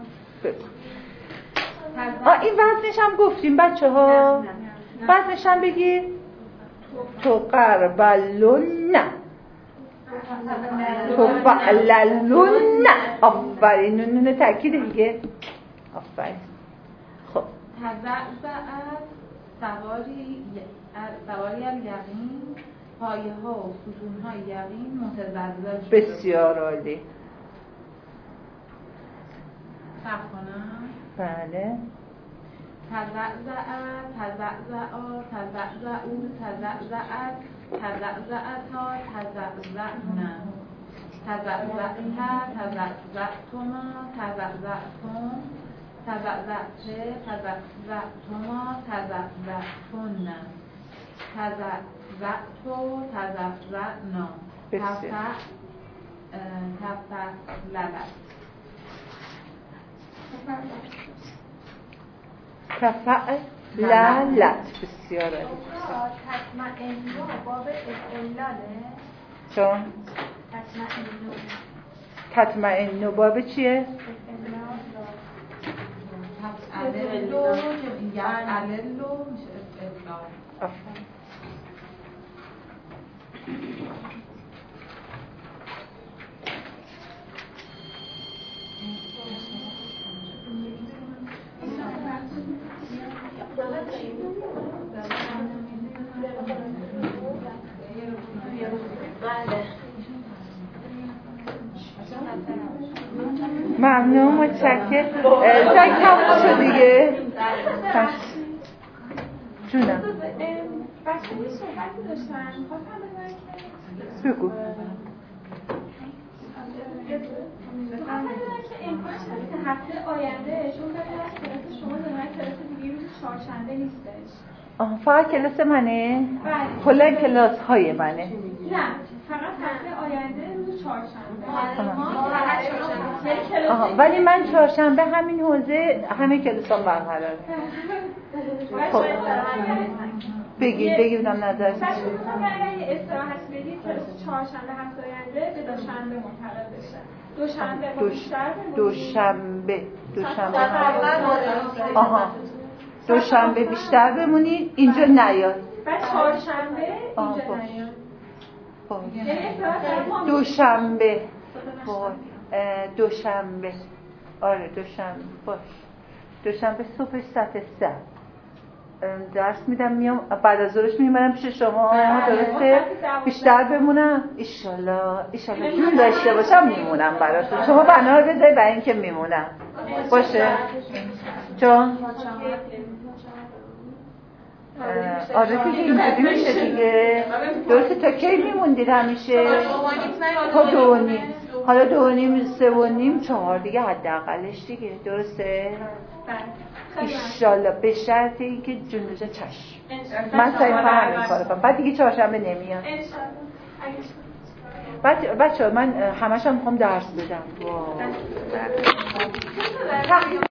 این وزنش هم گفتیم بچه ها. وزنش هم بگی تو قربلون تو فعللون. آفرین. نون تأکید دیگه. آفرین. خب سواری الیقین پایه ها و ستون های یقین متزلزل شد. بسیار عالی. صبر کنم. بله. تزعزع تزعزعا تزعزعو تزعزعت تزعزعتا تزعزعنا تزعزعتا تزعزعتما تزعزعتم تزعزعته تزعزعتما تزعزعتن تزعزعتو تزعزعنا تفعللت تفعللت. بسیار عالی. تطمئنو باب استعلاله. چون تطمئنو باب چیه؟ تفعللو یفعللو میشه استعلال. ممنون. متشکرم. سعی تموم شد دیگه. جونم بچه یه صحبتی داشتن خواستم بدونم بگو. که امکان شده هفته آینده چون بگه از کلاس شما دارن کلاس دیگه روز چهارشنبه نیستش. فقط کلاس منه؟ بله. کلا کلاس های منه؟ نه فقط هفته آینده روز چهارشنبه. ولی من چهارشنبه همین حوزه همه کلاسام برقراره. خب بگیدم نظر اگر یه استراحت بدید کلاس چهارشنبه هفته آینده به دوشنبه منتقل بشه. دوشنبه بیشتر بمونید اینجا نیاد. بعد چهارشنبه اینجا نیاد. دوشنبه آره دوشنبه باش. دوشنبه صبح ساعت 3 درس میدم میام بعد از ظهرش میمونم پیش شما. درسته؟ بیشتر بمونم ایشالله جون داشته باشم میمونم براتون. شما بنا رو بذارید برای اینکه میمونم باشه. چون آره دیگه اینجوری میشه دیگه. درسته تا کی میموندید همیشه؟ تا 2:30. حالا 2:30 3:30 4 دیگه حداقلش دیگه. درسته؟ ایشالله به شرط اینکه جون جا چشم من سعی کنم همین کارو کنم. بعد دیگه چهارشنبه نمیاد. بعد بچه‌ها من همش هم میخوام درس بدم.